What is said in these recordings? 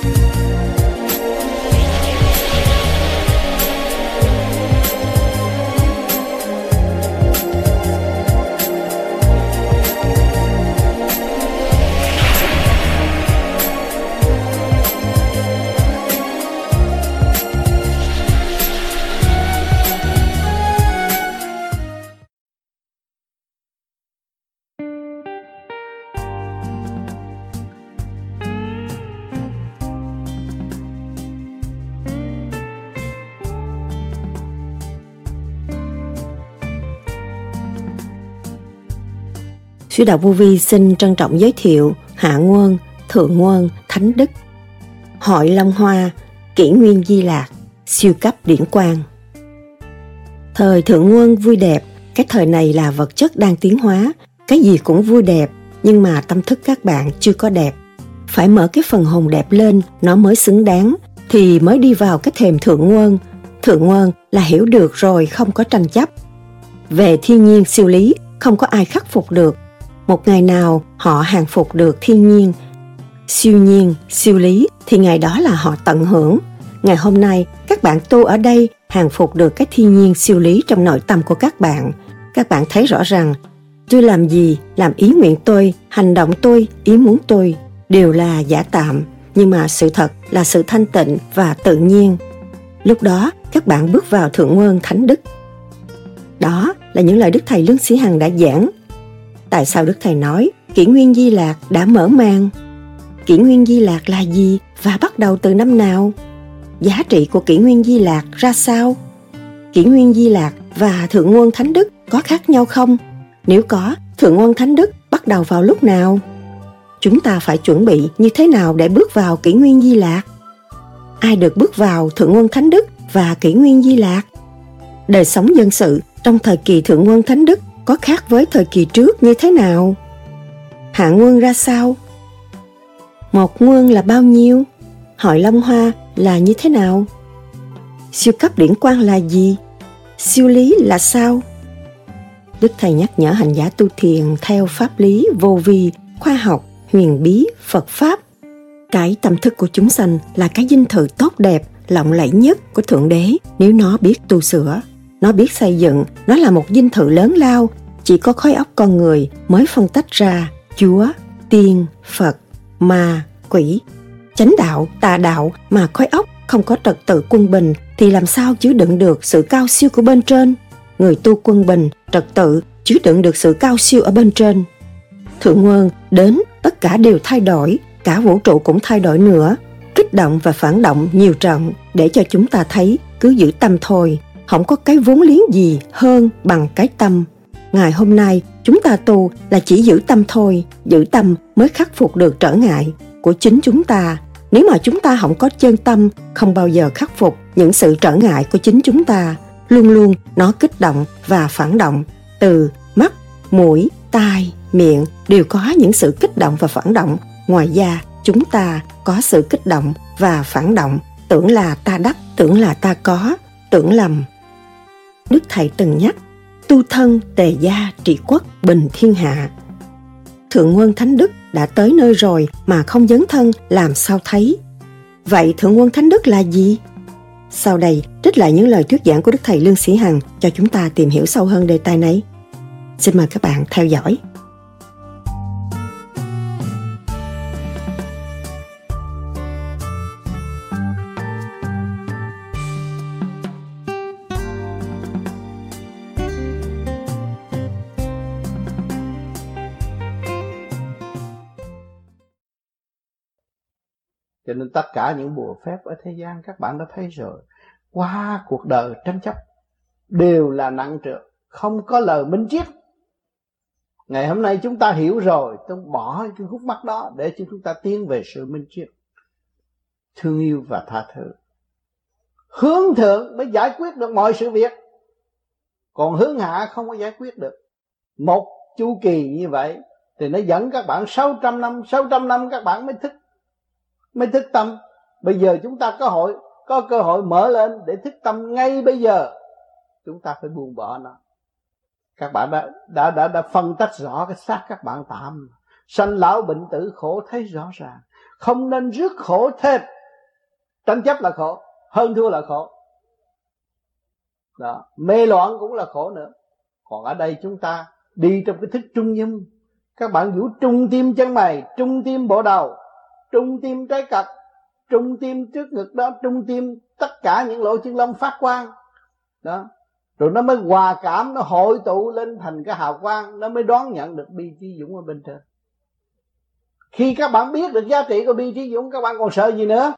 Sư Đạo Vô Vi xin trân trọng giới thiệu Hạ Nguồn, Thượng Nguồn, Thánh Đức, Hội Long Hoa, Kỷ Nguyên Di Lạc, siêu cấp điển quang. Thời Thượng Nguồn vui đẹp, cái thời này là vật chất đang tiến hóa, cái gì cũng vui đẹp, nhưng mà tâm thức các bạn chưa có đẹp. Phải mở cái phần hồn đẹp lên, nó mới xứng đáng, thì mới đi vào cái thềm Thượng Nguồn. Thượng Nguồn là hiểu được rồi, không có tranh chấp. Về thiên nhiên siêu lý, không có ai khắc phục được. Một ngày nào họ hàng phục được thiên nhiên, siêu lý thì ngày đó là họ tận hưởng. Ngày hôm nay các bạn tu ở đây hàng phục được cái thiên nhiên siêu lý trong nội tâm của các bạn. Các bạn thấy rõ rằng tôi làm gì, làm ý nguyện tôi, hành động tôi, ý muốn tôi đều là giả tạm, nhưng mà sự thật là sự thanh tịnh và tự nhiên. Lúc đó các bạn bước vào Thượng Nguồn Thánh Đức. Đó là những lời Đức Thầy Lương Sĩ Hằng đã giảng. Tại sao Đức Thầy nói Kỷ Nguyên Di Lạc đã mở màn? Kỷ Nguyên Di Lạc là gì và bắt đầu từ năm nào? Giá trị của Kỷ Nguyên Di Lạc ra sao? Kỷ Nguyên Di Lạc và Thượng Nguồn Thánh Đức có khác nhau không? Nếu có, Thượng Nguồn Thánh Đức bắt đầu vào lúc nào? Chúng ta phải chuẩn bị như thế nào để bước vào Kỷ Nguyên Di Lạc? Ai được bước vào Thượng Nguồn Thánh Đức và Kỷ Nguyên Di Lạc? Đời sống dân sự trong thời kỳ Thượng Nguồn Thánh Đức có khác với thời kỳ trước như thế nào? Hạ Nguồn ra sao? Một nguồn là bao nhiêu? Hội Long Hoa là như thế nào? Siêu cấp điển quang là gì? Siêu lý là sao? Đức Thầy nhắc nhở hành giả tu thiền theo pháp lý vô vi, khoa học, huyền bí, Phật Pháp. Cái tâm thức của chúng sanh là cái dinh thự tốt đẹp, lộng lẫy nhất của Thượng Đế nếu nó biết tu sửa. Nó biết xây dựng, nó là một dinh thự lớn lao, chỉ có khối óc con người mới phân tách ra Chúa, Tiên, Phật, Ma, Quỷ, chánh đạo, tà đạo, mà khối óc không có trật tự quân bình thì làm sao chứa đựng được sự cao siêu của bên trên. Người tu quân bình, trật tự chứa đựng được sự cao siêu ở bên trên. Thượng Nguồn đến, tất cả đều thay đổi, cả vũ trụ cũng thay đổi nữa. Kích động và phản động nhiều trận để cho chúng ta thấy cứ giữ tâm thôi, không có cái vốn liếng gì hơn bằng cái tâm. Ngày hôm nay chúng ta tu là chỉ giữ tâm thôi, giữ tâm mới khắc phục được trở ngại của chính chúng ta. Nếu mà chúng ta không có chân tâm, không bao giờ khắc phục những sự trở ngại của chính chúng ta. Luôn luôn nó kích động và phản động. Từ mắt, mũi, tai, miệng đều có những sự kích động và phản động. Ngoài ra chúng ta có sự kích động và phản động. Tưởng là ta đắc, tưởng là ta có, tưởng lầm. Đức Thầy từng nhắc, tu thân tề gia trị quốc bình thiên hạ. Thượng Nguồn Thánh Đức đã tới nơi rồi mà không dấn thân làm sao thấy? Vậy Thượng Nguồn Thánh Đức là gì? Sau đây trích lại những lời thuyết giảng của Đức Thầy Lương Sĩ Hằng cho chúng ta tìm hiểu sâu hơn đề tài này. Xin mời các bạn theo dõi. Cho nên tất cả những bùa phép ở thế gian các bạn đã thấy rồi. Qua cuộc đời tranh chấp đều là nặng trược, không có lời minh triết. Ngày hôm nay chúng ta hiểu rồi, tôi bỏ cái khúc mắc đó để cho chúng ta tiến về sự minh triết, thương yêu và tha thứ. Hướng thượng mới giải quyết được mọi sự việc, còn hướng hạ không có giải quyết được. Một chu kỳ như vậy thì nó dẫn các bạn 600 năm các bạn mới thức tâm. Bây giờ chúng ta có cơ hội mở lên để thức tâm ngay bây giờ. Chúng ta phải buông bỏ nó. Các bạn đã phân tách rõ cái xác các bạn tạm. Sanh lão bệnh tử khổ thấy rõ ràng. Không nên rước khổ thêm Tranh chấp là khổ, hơn thua là khổ. Đó, mê loạn cũng là khổ nữa. Còn ở đây chúng ta đi trong cái thức trung dung. Các bạn vũ trung tim chân mày, trung tim bộ đầu, trung tim trái cật, trung tim trước ngực đó, trung tim tất cả những lỗ chân lông phát quang. Đó. Rồi nó mới hòa cảm, nó hội tụ lên thành cái hào quang, nó mới đón nhận được bi trí dũng ở bên trên. Khi các bạn biết được giá trị của bi trí dũng, các bạn còn sợ gì nữa?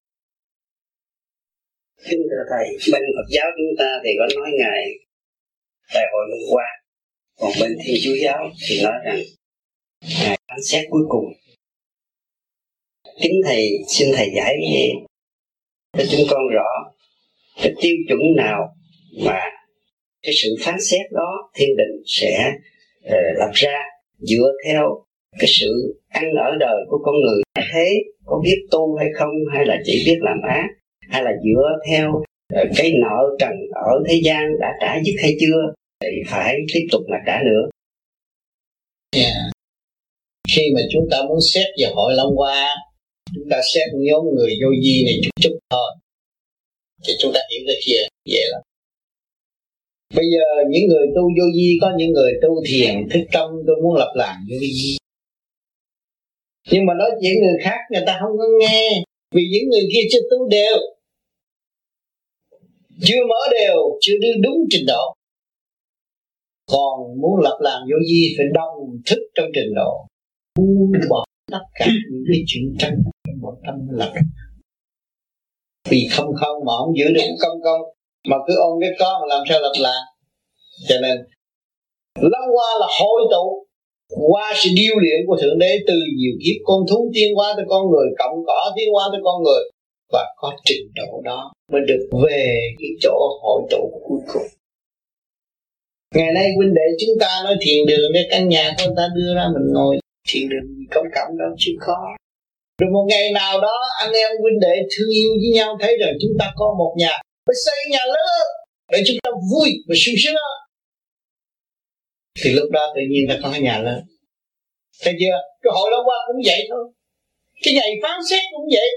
Kính thưa Thầy, bên Phật giáo chúng ta thì có nói ngày đại hội hôm qua, còn bên Thiên Chúa giáo thì nói rằng ngày phán xét cuối cùng. Kính Thầy, xin Thầy giải cho chúng con rõ cái tiêu chuẩn nào mà cái sự phán xét đó thiên định sẽ lập ra dựa theo cái sự ăn ở đời của con người thế có biết tu hay không, hay là chỉ biết làm ác, hay là dựa theo cái nợ trần ở thế gian đã trả dứt hay chưa thì phải tiếp tục mà trả nữa. Khi mà chúng ta muốn xét về hội Long Hoa, chúng ta xét nhóm người vô vi này chút thôi thì chúng ta hiểu được kia vậy lắm. Bây giờ những người tu vô vi, có những người tu thiền thức tâm, tôi muốn lập làng vô vi, nhưng mà nói chuyện người khác người ta không có nghe, vì những người kia chưa tu đều, chưa mở đều, chưa đưa đúng trình độ. Còn muốn lập làng vô vi phải đồng thức trong trình độ, buông bỏ tất cả những cái chuyện tranh trong nội tâm lập. Vì không mà không giữ được công mà cứ ôm cái có mà làm sao lập làng. Cho nên Long Hoa là hội tụ qua sự điêu luyện của Thượng Đế từ nhiều kiếp con thú tiến hóa tới con người, cộng cỏ tiến hóa tới con người, và có trình độ đó mới được về cái chỗ hội tụ cuối cùng. Ngày nay huynh đệ chúng ta nói thiền đường, cái căn nhà của người ta đưa ra mình ngồi thiền đường công cộng đâu chứ khó. Rồi một ngày nào đó anh em huynh đệ thương yêu với nhau thấy rằng chúng ta có một nhà, phải xây nhà lớn để chúng ta vui và sung sướng. Thì lúc đó tự nhiên ta có cái nhà lớn. Thấy chưa? Cái hội Long Hoa cũng vậy thôi. Cái ngày phán xét cũng vậy.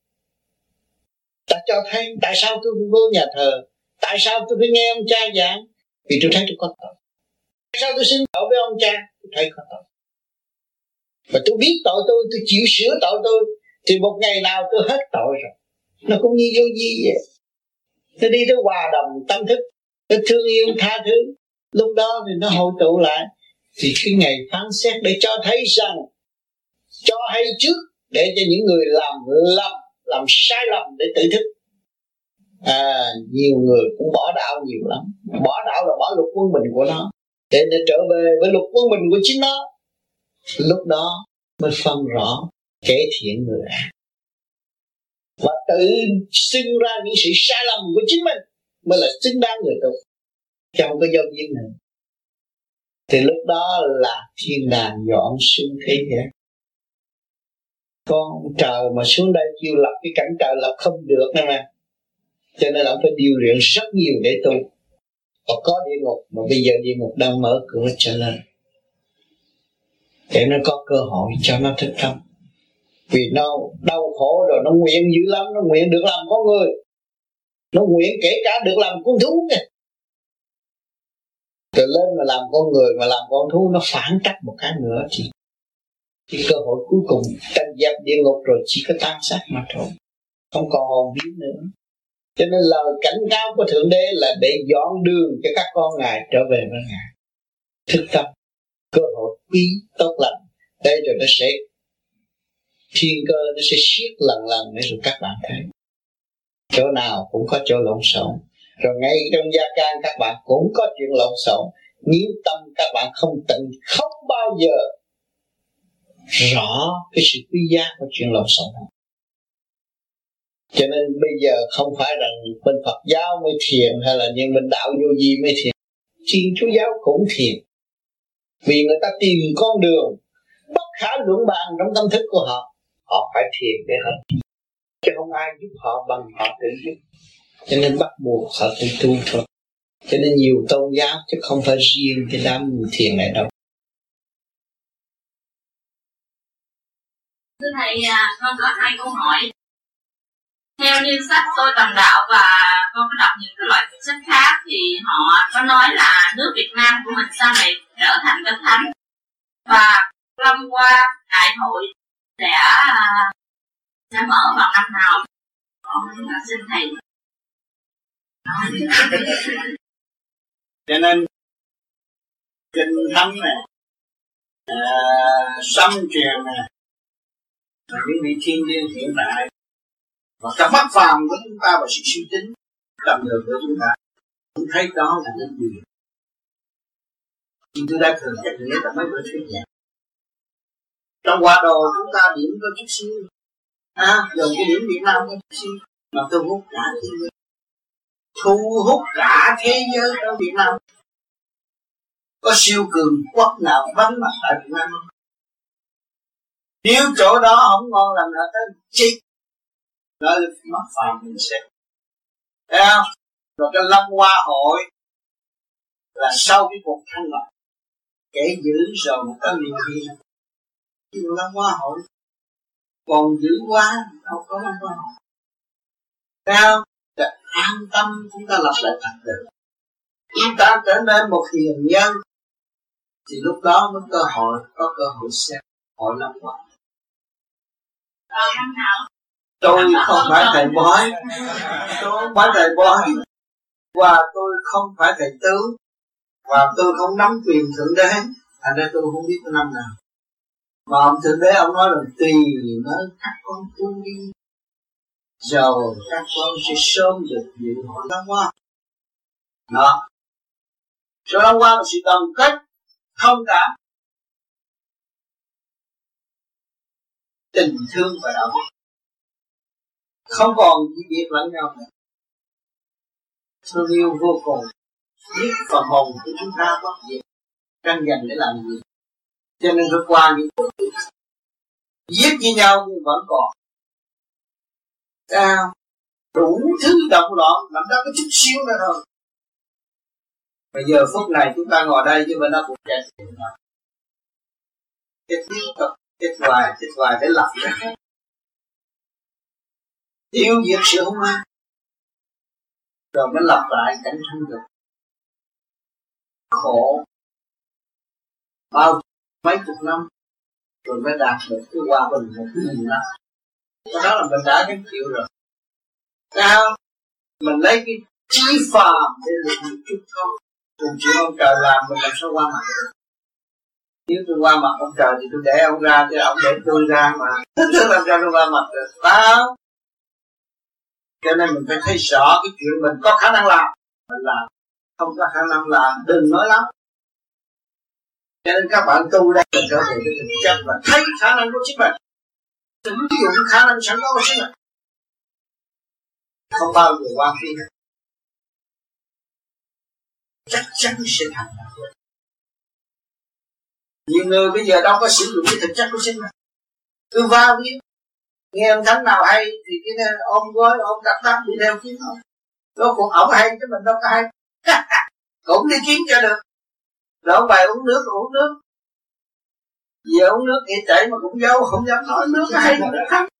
Ta cho thấy tại sao tôi phải vô nhà thờ, tại sao tôi phải nghe ông cha giảng, vì tôi thấy tôi có tội. Tại sao tôi xin tội với ông cha, tôi thấy có tội. Và tôi biết tội tôi chịu sửa tội tôi, thì một ngày nào tôi hết tội rồi. Nó cũng như vô vi vậy. Nó đi tới hòa đồng tâm thức, nó thương yêu tha thứ. Lúc đó thì nó hội tụ lại. Thì cái ngày phán xét để cho thấy rằng, cho hay trước để cho những người làm sai lầm để tự thức. Nhiều người cũng bỏ đạo nhiều lắm. Bỏ đạo là bỏ luật quân bình của nó, để trở về với luật quân bình của chính nó. Lúc đó mới phân rõ kẻ thiện người ác, và tự xưng ra những sự sai lầm của chính mình mới là xứng đáng người tu, chứ không có do duyên nữa. Thì lúc đó là thiên đàng dọn xuống thế gian. Con trời mà xuống đây kêu lập cái cảnh trời lập không được nữa mà. Cho nên ông phải điều luyện rất nhiều để tu. Và có địa ngục, mà bây giờ địa ngục đang mở cửa trở lên, để nó có cơ hội cho nó thức tâm. Vì nó đau khổ rồi, nó nguyện dữ lắm, nó nguyện được làm con người, nó nguyện kể cả được làm con thú kìa. Rồi lên mà làm con người, mà làm con thú, nó phản trắc một cái nữa thì cái cơ hội cuối cùng tranh dẹp địa ngục rồi chỉ có tan xác mà thôi, không còn hồn vía nữa. Cho nên lời cảnh cáo của Thượng Đế là để dọn đường cho các con Ngài trở về với Ngài. Thức tâm, cơ hội quý tốt lành. Đây rồi nó sẽ thiên cơ, nó sẽ siết lần để rồi các bạn thấy chỗ nào cũng có chỗ lộn xộn. Rồi ngay trong gia can các bạn cũng có chuyện lộn xộn. Nếu tâm các bạn không tịnh, không bao giờ rõ cái sự quý giá của chuyện lộn xộn. Cho nên bây giờ không phải rằng bên Phật giáo mới thiền, hay là những bên đạo vô vi mới thiền. Thiên Chúa giáo cũng thiền, vì người ta tìm con đường bất khả luận bàn trong tâm thức của họ. Họ phải thiền để họ, chứ không ai giúp họ bằng họ tự giúp. Cho nên bắt buộc họ tự tu thôi. Cho nên nhiều tôn giáo, chứ không phải riêng cái đám thiền này đâu. Thưa Thầy, con có 2 câu hỏi. theo như sách tôi tầm đạo và con có đọc những cái loại sách khác thì họ có nói là nước Việt Nam của mình sau này trở thành kinh thánh, và Lâm Hoa đại hội sẽ mở vào năm nào? Con xin thầy. Cho nên kinh thánh này, xâm truyền này, những vị thiên liêng hiện tại và cả mắt phàm của chúng ta và sự suy tính tầm đường của chúng ta cũng thấy đó là những gì. Thì tôi đã thường nhắc nghĩa là mấy bữa thuyết giảng trong hòa đồ chúng ta điểm có chút xíu, dùng cái điểm Việt Nam có chút xíu mà thu hút cả thế giới, thu hút cả thế giới ở Việt Nam. Có siêu cường quốc nào vắng mặt tại Việt Nam không? Nếu chỗ đó không ngon làm nào tới chết, nói mất phàm mình sẽ thấy không? Rồi cái Lâm Hoa hội là sau cái cuộc thanh lọc kể giữ rồi một cái niềm tin. Nhưng Lâm Hoa hội còn giữ quá đâu có Lâm Hoa hội. Thấy không? Để an tâm chúng ta lập lại trật tự, chúng ta trở nên một hiền nhân, thì lúc đó mới có cơ hội xem hội Lâm Hoa. Tôi không phải thầy bói, tôi không phải thầy bói, và tôi không phải thầy tướng, và tôi không nắm quyền thượng đế, thành ra tôi không biết cái năm nào. Mà ông thượng đế ông nói là tùy nơi các con tu đi, rồi các con sẽ sớm được dự hội Lâm Hoa. Đó, sự Lâm Hoa là sự đồng kết, thông cảm, tình thương và đạo đức, không còn chỉ biết lẫn nhau nữa. Thương yêu vô cùng, biết phần hồn của chúng ta có gì tranh giành để làm gì, cho nên phải qua những cuộc giết với nhau nhưng vẫn còn đủ thứ động loạn, làm đó có chút xíu nữa thôi. Bây giờ phút này chúng ta ngồi đây chứ bên đó cũng chạy chết tiếp tục chết hoài để lập ra tiêu diệt sự hung ác, rồi mới lập lại cảnh thanh được khổ bao mấy chục năm, rồi mới đạt được cái hòa bình 1.000 năm. Cái đó là mình đã gánh chịu rồi. Sao mình lấy cái trí phàm để được một chút không, cùng chịu ông trời làm, mình làm sao qua mặt được? Nếu tôi qua mặt ông trời thì tôi để ông ra, chứ ông để tôi ra mà tôi làm sao tôi qua mặt được, phải không? Cho nên mình phải thấy rõ cái chuyện mình có khả năng làm, mình làm, không có khả năng làm đừng nói lắm. Cho nên các bạn tu đây là trở về cái thực chất và thấy khả năng của chính mình, sử dụng khả năng sẵn có của chính mình, không bao giờ quan phi, chắc chắn sẽ thành. Nhiều người bây giờ đâu có sử dụng cái thực chất của chính mình, cứ va biết nghe ông thánh nào hay thì cái ôm gói ôm đắp đắp đi theo kiếm thôi. Nó cũng ổng hay chứ mình đâu có hay. Cũng đi kiếm cho được. Rồi ông bài uống nước uống nước, về uống nước kia chảy mà cũng giấu, không dám nói nước hay mà được không.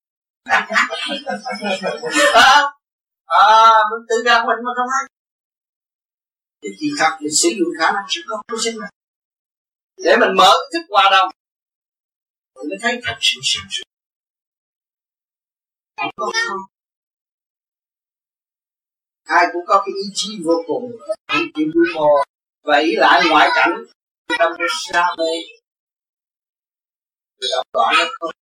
Mình tự ra mình mà không hay. Thì chỉ thật mình sử dụng khả năng sự có của chính mình để mình mở thức hòa đồng, mình mới thấy thật sự sáng suốt. Ai cũng có cái ý chí vô cùng, ý chí quy mô và ý lại ngoại cảnh trong cái xa mê thì đọc đoạn nó không.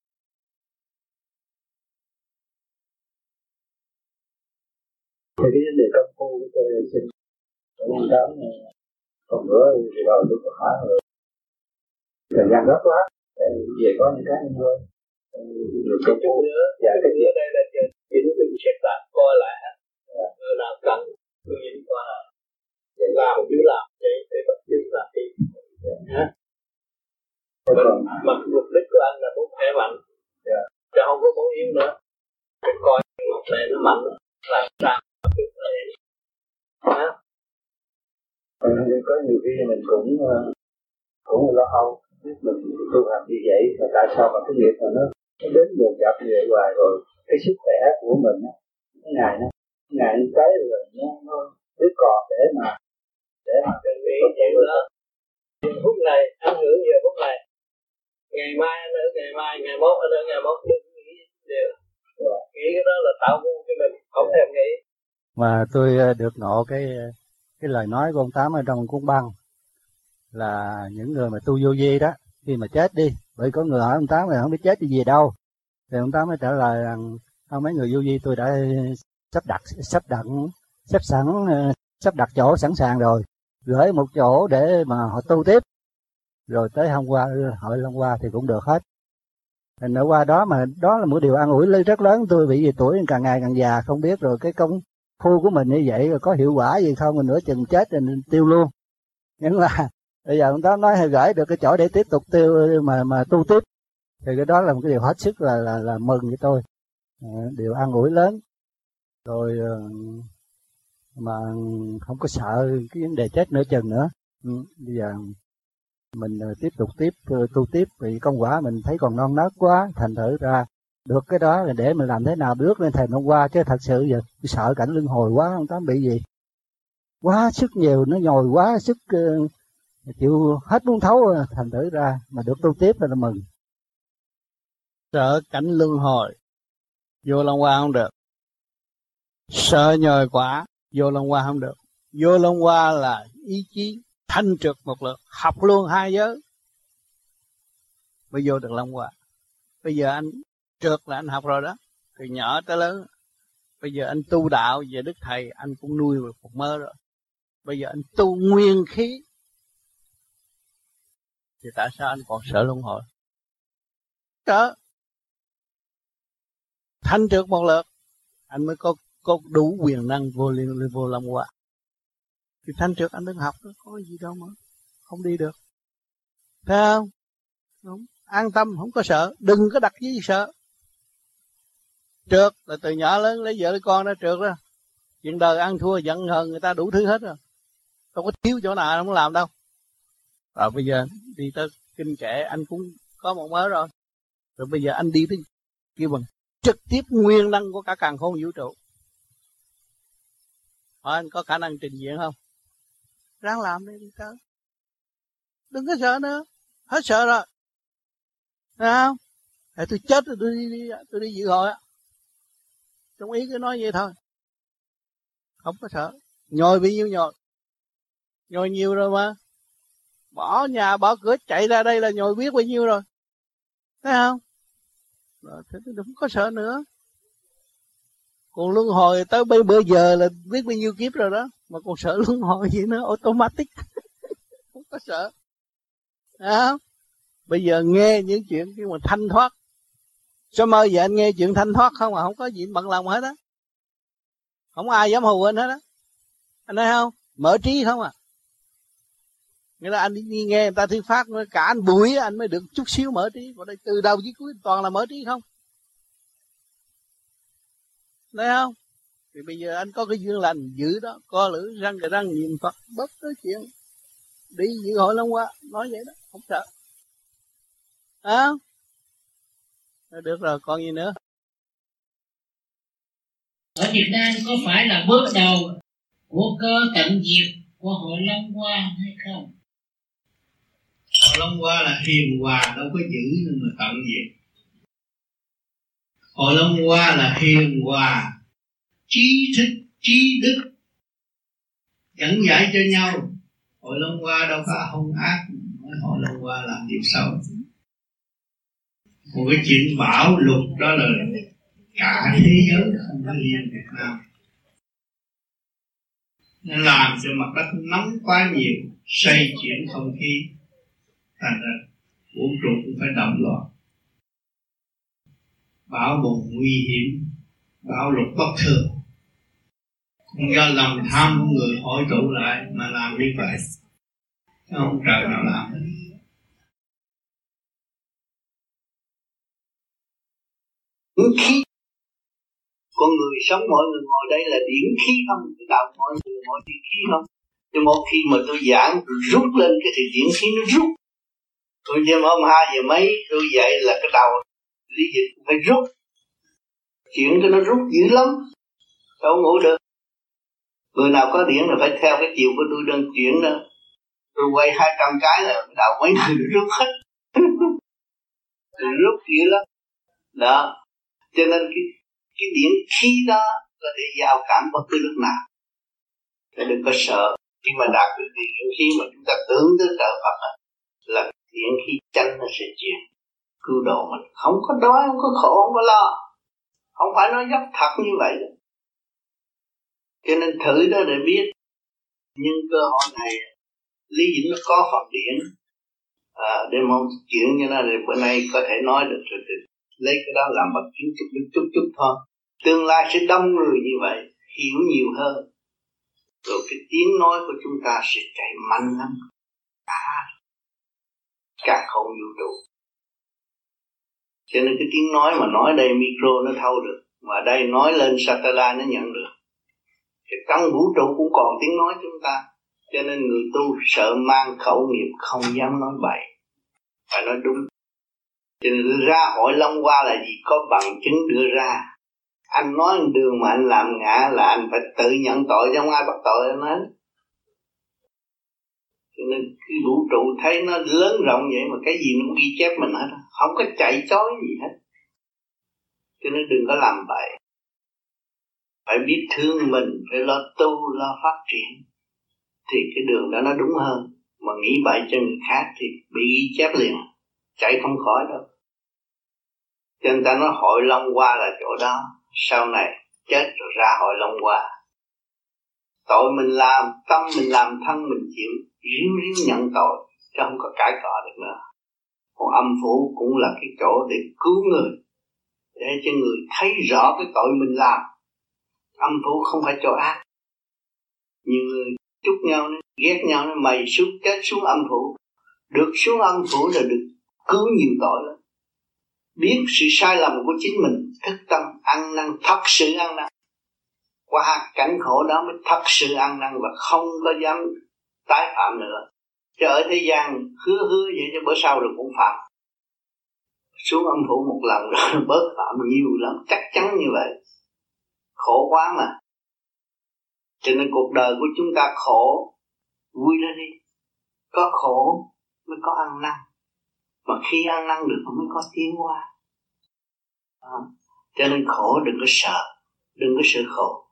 Thì cái vấn đề công phu của tôi là xin con đám còn nữa thì rồi tôi có hỏi rồi thời gian rất quá về có những cái như vậy được công phu nữa và cái gì ở đây là chỉ muốn mình xét lại coi lại làm cần tôi nhìn qua làm chứ làm để bắt chước làm gì hả? Mà mục đích của anh là muốn khỏe mạnh, chứ không có muốn yếu nữa. Cái coi một này nó mạnh làm sao hả? Có nhiều khi mình cũng lo âu biết mình tu hành như vậy và tại sao mà cái nghiệp mà nó đến dồn dập về hoài rồi cái sức khỏe của mình á, ngày tới rồi nó biết còn để mà chuẩn bị chạy nữa. Phút này anh hưởng giờ phút này, ngày mai anh ở ngày mai, ngày mốt anh ở ngày mốt, đừng nghĩ điều nghĩ cái đó là tạo ngu cho mình, không thèm nghĩ. Mà tôi được ngộ cái lời nói của ông Tám ở trong cuốn băng là những người mà tu vô vi đó, khi mà chết đi, bởi có người hỏi ông Tám là không biết chết đi về đâu, thì ông Tám mới trả lời rằng không, mấy người vô vi tôi đã sắp đặt chỗ sẵn sàng rồi, gửi một chỗ để mà họ tu tiếp, rồi tới hôm qua hội Long Hoa thì cũng được hết. Thành ở qua đó, mà đó là một điều an ủi rất lớn tôi, vì tuổi càng ngày càng già, không biết rồi cái công phu của mình như vậy rồi có hiệu quả gì không, mình nửa chừng chết rồi mình tiêu luôn. Nhưng là bây giờ ông Tám nói hay gửi được cái chỗ để tiếp tục mà tu tiếp, thì cái đó là một cái điều hết sức là mừng với tôi, điều an ủi lớn. Rồi mà không có sợ cái vấn đề chết nửa chừng nữa. Bây giờ mình tiếp tục tu tiếp, vì công quả mình thấy còn non nớt quá, thành thử ra được cái đó là để mình làm thế nào bước lên thềm Long Hoa. Chứ thật sự giờ sợ cảnh luân hồi quá, ông Tám bị gì quá sức nhiều, nó nhồi quá sức, chịu hết muốn thấu, thành thử ra mà được tu tiếp là mừng. Sợ cảnh luân hồi vô Long Hoa không được, sợ nhồi quả vô Long Hoa không được. Vô Long Hoa là ý chí thanh trực một lượt, học luôn 2 giới mới vô được Long Hoa. Bây giờ anh trượt là anh học rồi đó, từ nhỏ tới lớn. Bây giờ anh tu đạo về Đức Thầy, anh cũng nuôi một mơ rồi. Bây giờ anh tu nguyên khí, thì tại sao anh còn sợ luân hồi? Sợ thanh trực một lượt, anh mới có đủ quyền năng vô Long Hoa. Thì thanh trực anh đừng học, nó có gì đâu mà không đi được, thấy không? Đúng. An tâm, không có sợ, đừng có đặt gì sợ. Trượt là từ nhỏ lớn lấy vợ lấy con đã trượt đó. Chuyện đời ăn thua giận hờn người ta đủ thứ hết rồi, không có thiếu chỗ nào không làm đâu. Rồi bây giờ đi tới kinh kệ anh cũng có một mớ rồi. Rồi bây giờ anh đi tới kêu bằng trực tiếp nguyên năng của cả càn khôn vũ trụ. Hỏi anh có khả năng trình diện không? Ráng làm đi tới. Đừng có sợ nữa, hết sợ rồi. Thấy không? Để tôi chết rồi tôi đi dự hội á. Trong ý cứ nói vậy thôi. Không có sợ. Nhồi bao nhiêu nhồi. Nhồi nhiều rồi mà. Bỏ nhà bỏ cửa chạy ra đây là nhồi biết bao nhiêu rồi. Thấy không? Rồi thì đừng có sợ nữa. Còn luân hồi tới bây giờ là biết bao nhiêu kiếp rồi đó. Mà còn sợ luân hồi gì nữa, automatic. Không có sợ. Thấy không? Bây giờ nghe những chuyện cái mà thanh thoát. Sao mơ giờ anh nghe chuyện thanh thoát không à? Không có gì bận lòng hết á. Không ai dám hù anh hết á. Anh thấy không? Mở trí không à? Nghĩa là anh đi nghe người ta thuyết pháp, cả anh bụi anh mới được chút xíu mở trí. Còn đây từ đầu chí cuối toàn là mở trí không? Thấy không? Thì bây giờ anh có cái duyên lành giữ đó, co lưỡi răng cái răng niệm Phật, bất tới chuyện đi dự hội Long Hoa, nói vậy đó, không sợ. Được rồi, còn gì nữa? Ở Việt Nam có phải là bước đầu của cơ tận diệt của hội Long Hoa hay không? Hội Long Hoa là hiền hòa, đâu có giữ nhưng mà tận diệt. Hội Long Hoa là hiền hòa, trí thức, trí đức, dẫn giải cho nhau. Hội Long Hoa đâu có hung ác, hội Long Hoa làm điều xấu. Một cái chuyện bão lụt đó là cả thế giới, không có riêng Việt Nam. Nó làm cho mặt đất nóng quá nhiều, xoay chuyển không khí, thành ra vũ trụ cũng phải động loạn. Bão bùng nguy hiểm, bão lụt bất thường, do lòng tham của người hội tụ lại mà làm như vậy. Không trời nào làm. Điển khí. Con người sống, mọi người ngồi đây là điển khí không? Cái đạo mọi người mọi điển khí không? Thì một khi mà tôi giảng rút lên cái thì điển khí nó rút. Tôi đêm hôm 2 giờ mấy tôi dậy là cái đầu lý dịch phải rút, chuyển cho nó rút dữ lắm, đâu ngủ được. Người nào có điển là phải theo cái chiều của tôi đơn chuyển đó, tôi quay 200 cái là đạo mấy người rút hết. Rút dữ lắm đó, cho nên cái điển khí đó có thể giao cảm bất cứ lúc nào. Để đừng có sợ khi mà đạt được điển khí mà chúng ta tưởng tới trợ Phật là điển khí chánh nó sẽ chuyển cứu độ mình, không có đói, không có khổ, không có lo, không phải nói dốc thật như vậy. Cho nên thử đó để biết. Nhưng cơ hội này Lý Dĩnh nó có Phật điển để mong chuyện như thế này, bữa nay có thể nói được rồi, lấy cái đó làm bằng chứng chút thôi. Tương lai sẽ đông người như vậy, hiểu nhiều hơn, rồi cái tiếng nói của chúng ta sẽ chạy mạnh lắm cả không vũ trụ. Cho nên cái tiếng nói mà nói đây micro nó thâu được, mà đây nói lên satellite nó nhận được. Thì trong vũ trụ cũng còn tiếng nói chúng ta. Cho nên người tu sợ mang khẩu nghiệp, không dám nói bậy, phải nói đúng. Cho nên ra Hội Long Hoa là gì? Có bằng chứng đưa ra. Anh nói đường mà anh làm ngã là anh phải tự nhận tội, chứ không ai bắt tội anh hết. Cho nên cái vũ trụ thấy nó lớn rộng vậy mà cái gì nó cũng ghi chép mình hết, không có chạy chối gì hết. Cho nên đừng có làm bậy, phải biết thương mình, phải lo tu, lo phát triển, thì cái đường đó nó đúng hơn. Mà nghĩ bậy cho người khác thì bị ghi chép liền, chạy không khỏi đâu. Cho nên ta nói Hội Long Hoa là chỗ đó, sau này chết rồi ra Hội Long Hoa. Tội mình làm, tâm mình làm, thân mình chịu, riêng nhận tội, chứ không có cãi cọ được nữa. Còn âm phủ cũng là cái chỗ để cứu người, để cho người thấy rõ cái tội mình làm. Âm phủ không phải chỗ ác. Nhiều người chúc nhau, ghét nhau, mày xuống chết xuống âm phủ. Được xuống âm phủ là được cứu nhiều tội lắm. Biết sự sai lầm của chính mình, thức tâm, ăn năn, thật sự ăn năn. Qua cảnh khổ đó mới thật sự ăn năn và không có dám tái phạm nữa. Chứ ở thế gian hứa vậy cho bữa sau rồi cũng phạm. Xuống âm phủ một lần rồi bớt phạm nhiều lắm, chắc chắn như vậy. Khổ quá mà. Cho nên cuộc đời của chúng ta khổ, vui lên đi. Có khổ mới có ăn năn. Mà khi ăn năn được mới có tiến hóa. Cho nên khổ đừng có sợ, đừng có sợ khổ.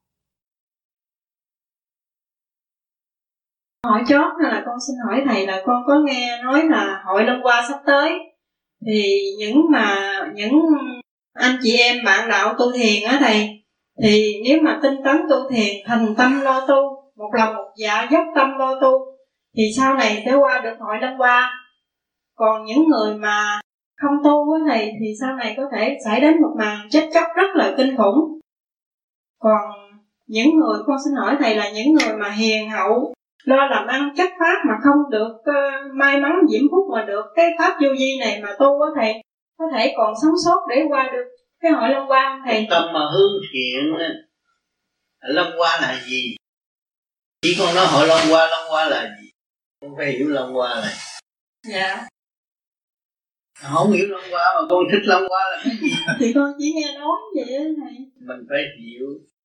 Hỏi chót là con xin hỏi thầy là con có nghe nói là Hội Long Hoa sắp tới, thì những anh chị em bạn đạo tu thiền á thầy, thì nếu mà tinh tấn tu thiền, thành tâm lo tu, một lòng một dạ dốc tâm lo tu, thì sau này sẽ qua được Hội Long Hoa. Còn những người mà không tu á thầy, thì sau này có thể xảy đến một màn chết chóc rất là kinh khủng. Còn những người, con xin hỏi thầy là những người mà hiền hậu, lo làm ăn chất phát mà không được may mắn diễm phúc mà được cái pháp vô vi này mà tu á thầy, có thể còn sống sót để qua được cái Hội Long Hoa không thầy? Tâm mà hướng thiện, Long Hoa là gì? Chỉ con nói Hội Long Hoa là gì? Con phải hiểu Long Hoa này. Dạ. Không hiểu Long Hoa mà con thích Long Hoa là cái gì? Thì con chỉ nghe nói vậy đó thầy. Mình phải hiểu.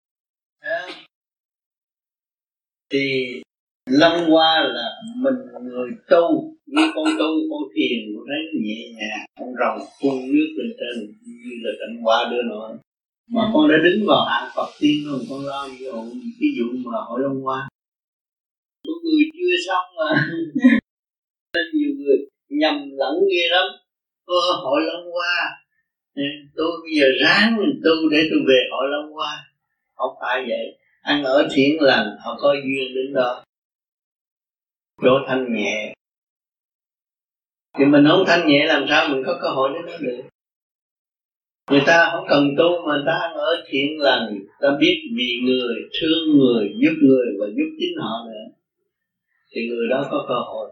Thì Long Hoa là mình người tu, như con tu, con thiền, con thấy nhẹ nhàng, con rồng phun nước lên trên như là cảnh hoa đưa nó. Mà con đã đứng vào hạng Phật tiên rồi, con lo gì cái vụ mà Hội Long Hoa. Có người chưa xong mà. Nhiều người nhầm lẫn ghê lắm. Hội Long Hoa, tôi bây giờ ráng tu để tôi về Hội Long Hoa. Không phải vậy. Ăn ở thiện lành, họ có duyên đến đó. Chỗ thanh nhẹ. Thì mình không thanh nhẹ làm sao mình có cơ hội đến đó được. Người ta không cần tu mà người ta ăn ở thiện lành, ta biết vì người, thương người, giúp người và giúp chính họ nữa, thì người đó có cơ hội.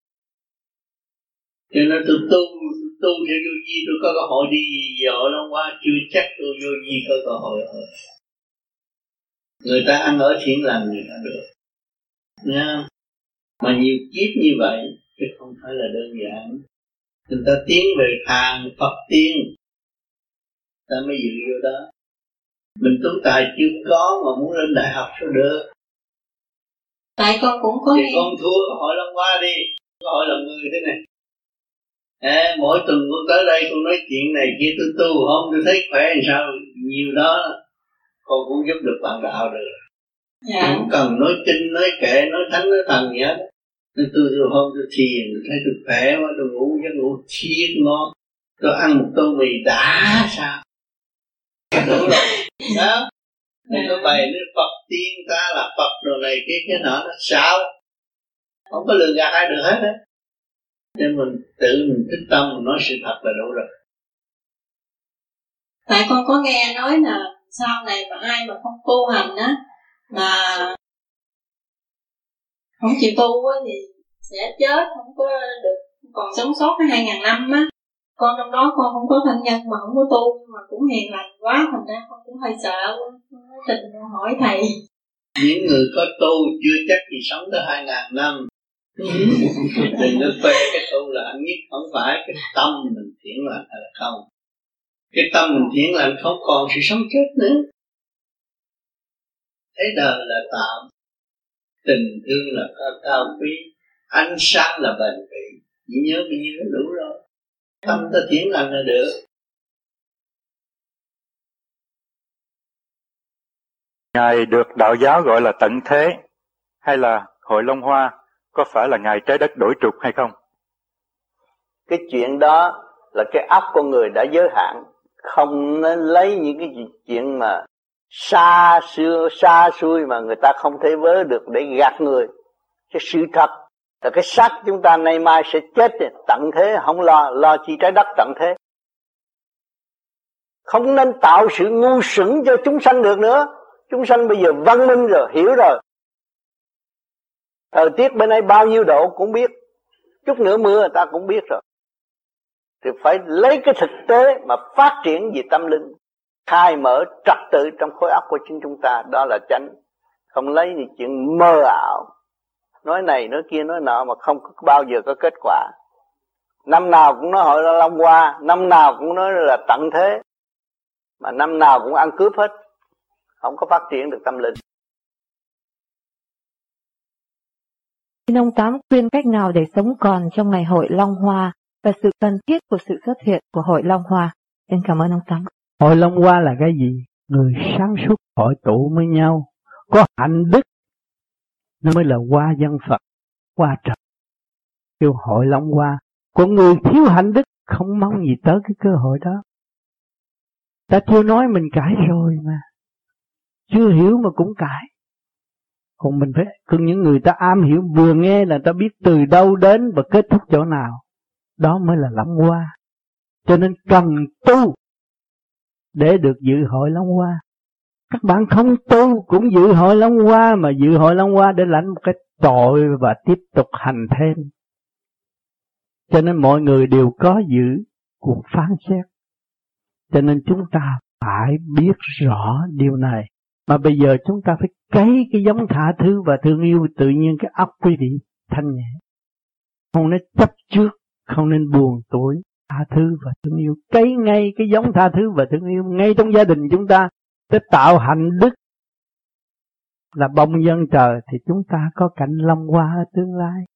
Cho nên tôi tu theo vô vi, tôi có cơ hội đi về Hội Long Hoa, chưa chắc tôi vô vi có cơ hội rồi. Người ta ăn ở thiện lành người ta được. Nha. Mà nhiều kiếp như vậy chứ không phải là đơn giản. Người ta tiến về hàng Phật tiên, ta mới dự vô đó. Mình tú tài chưa có mà muốn lên đại học sao được. Tại con cũng có thì con thua hội Long Hoa đi, hội làm người thế này. Mỗi tuần con tới đây con nói chuyện này kia, tôi tu không, tôi thấy khỏe làm sao, nhiều đó con cũng giúp được bạn đạo được. Không cần nói kinh, nói kệ, nói thánh, nói thần gì hết. Nên tôi hôm tôi thiền, tôi thấy tôi khỏe quá, tôi ngủ giấc ngủ thiệt ngon. Tôi ăn một tô mì đã sao? Đúng rồi. Đó. Nên có bày nên Phật tiên ta là Phật rồi này kia cái nọ nó sao? Không có lừa gạt ai được hết á. Nên mình tự mình thích tâm mình nói sự thật là đủ rồi. Tại con có nghe nói là sau này mà ai mà không tu hành á, mà không chịu tu á thì sẽ chết, không có được còn sống sót cái 2000 năm á. Con trong đó con không có thân nhân mà không có tu, nhưng mà cũng hiền lành quá, thành ra con cũng hơi sợ quá. Tình hỏi thầy. Những người có tu chưa chắc gì sống tới 2000 năm. Đừng có khoe cái tu là anh nhất, không phải cái tâm mình thiện lành hay là không. Cái tâm mình thiện lành không còn sự sống chết nữa. Thế đời là tạm, tình thương là cao quý, ánh sáng là bền bỉ. Chỉ nhớ bao nhiêu nó đủ rồi. Tâm ta thiện lành là được. Ngài được đạo giáo gọi là tận thế hay là hội Long Hoa, có phải là Ngài trái đất đổi trục hay không? Cái chuyện đó là cái óc con người đã giới hạn, không nên lấy những cái chuyện mà xa xui mà người ta không thể vớ được để gạt người. Cái sự thật là cái xác chúng ta nay mai sẽ chết, tận thế không lo chi trái đất tận thế. Không nên tạo sự ngu xuẩn cho chúng sanh được nữa. Chúng sanh bây giờ văn minh rồi, hiểu rồi. Thời tiết bên đây bao nhiêu độ cũng biết, chút nữa mưa người ta cũng biết rồi. Thì phải lấy cái thực tế mà phát triển về tâm linh, khai mở trật tự trong khối óc của chính chúng ta, đó là chánh. Không lấy những chuyện mơ ảo, nói này nói kia nói nọ mà không có bao giờ có kết quả. Năm nào cũng nói hội Long Hoa, năm nào cũng nói là tận thế, mà năm nào cũng ăn cướp hết, không có phát triển được tâm linh. Xin ông Tám khuyên cách nào để sống còn trong ngày hội Long Hoa và sự cần thiết của sự xuất hiện của hội Long Hoa. Xin cảm ơn ông Tám. Hội Long Hoa là cái gì? Người sáng suốt hội tụ với nhau, có hạnh đức, nó mới là hoa dân Phật, hoa trật. Kêu hội Long Hoa. Còn người thiếu hạnh đức không mong gì tới cái cơ hội đó. Ta chưa nói mình cãi rồi mà, chưa hiểu mà cũng cãi. Còn mình phải, còn những người ta am hiểu vừa nghe là ta biết từ đâu đến và kết thúc chỗ nào. Đó mới là Long Hoa. Cho nên cần tu để được dự hội Long Hoa. Các bạn không tu cũng dự hội Long Hoa, mà dự hội Long Hoa để lãnh một cái tội và tiếp tục hành thêm. Cho nên mọi người đều có dự cuộc phán xét. Cho nên chúng ta phải biết rõ điều này. Mà bây giờ chúng ta phải cấy cái giống tha thứ và thương yêu, tự nhiên cái óc quý vị thanh nhẹ. Không nên chấp trước, không nên buồn tuổi, tha thứ và thương yêu. Cấy ngay cái giống tha thứ và thương yêu ngay trong gia đình chúng ta, để tạo hạnh đức là bông dân trời, thì chúng ta có cảnh Long Hoa ở tương lai.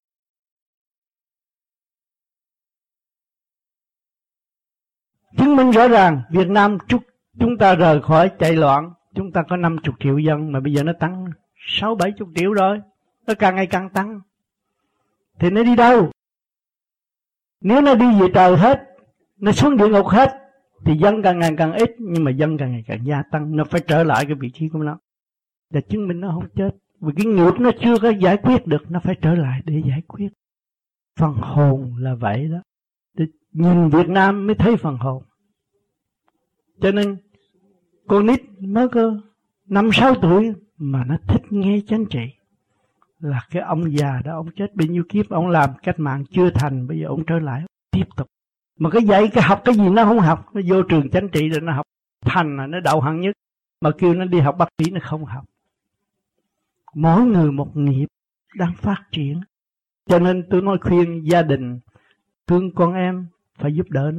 Chứng minh rõ ràng Việt Nam chúng ta rời khỏi chạy loạn. Chúng ta có 50 triệu dân mà bây giờ nó tăng 60-70 triệu rồi. Nó càng ngày càng tăng. Thì nó đi đâu? Nếu nó đi về trời hết, nó xuống địa ngục hết, thì dân càng ngày càng ít, nhưng mà dân càng ngày càng gia tăng. Nó phải trở lại cái vị trí của nó, để chứng minh nó không chết. Vì cái nghiệp nó chưa có giải quyết được, nó phải trở lại để giải quyết. Phần hồn là vậy đó. Để nhìn Việt Nam mới thấy phần hồn. Cho nên con nít mới có 5-6 tuổi mà nó thích nghe chánh trị. Là cái ông già đó, ông chết bao nhiêu kiếp, ông làm cách mạng chưa thành, bây giờ ông trở lại tiếp tục. Mà cái dạy cái học cái gì nó không học, nó vô trường chánh trị rồi nó học thành là nó đậu hạng nhất, mà kêu nó đi học bác sĩ nó không học. Mỗi người một nghiệp đang phát triển. Cho nên tôi nói khuyên gia đình thương con em phải giúp đỡ nó.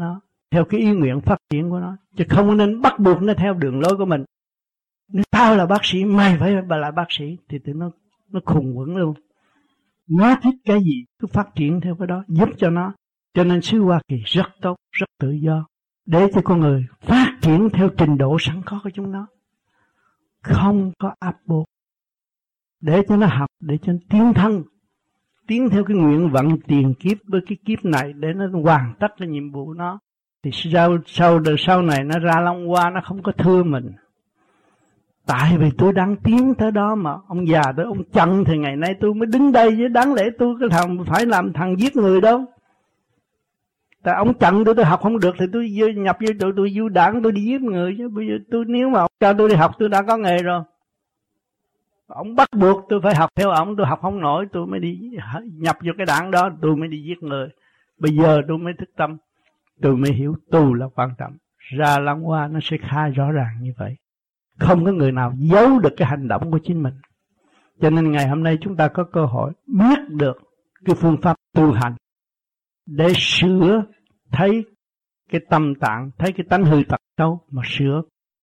theo cái ý nguyện phát triển của nó, chứ không nên bắt buộc nó theo đường lối của mình. Nếu tao là bác sĩ, mày phải là bác sĩ, thì tụi nó khùng quẩn luôn. Nó thích cái gì cứ phát triển theo cái đó, giúp cho nó. Cho nên xứ Hoa Kỳ rất tốt, rất tự do, để cho con người phát triển theo trình độ sẵn có của chúng nó, không có áp buộc, để cho nó học, để cho nó tiến thân, tiến theo cái nguyện vận tiền kiếp với cái kiếp này, để nó hoàn tất cái nhiệm vụ nó. Thì sau này nó ra Long Hoa nó không có thưa mình. Tại vì tôi đang tiến tới đó mà. Ông già tới ông chặn thì ngày nay tôi mới đứng đây, chứ đáng lẽ tôi cái thằng phải làm thằng giết người đâu. Tại ông chặn tôi học không được thì tôi nhập vô tôi du đảng, tôi đi giết người chứ. Bây giờ nếu mà ông cho tôi đi học tôi đã có nghề rồi. Ông bắt buộc tôi phải học theo ông, tôi học không nổi tôi mới đi nhập vô cái đảng đó, tôi mới đi giết người. Bây giờ tôi mới thức tâm, tôi mới hiểu tu là quan trọng. Ra Long Hoa nó sẽ khai rõ ràng như vậy. Không có người nào giấu được cái hành động của chính mình. Cho nên ngày hôm nay chúng ta có cơ hội biết được cái phương pháp tu hành để sửa, thấy cái tâm tạng, thấy cái tánh hư tật xấu mà sửa.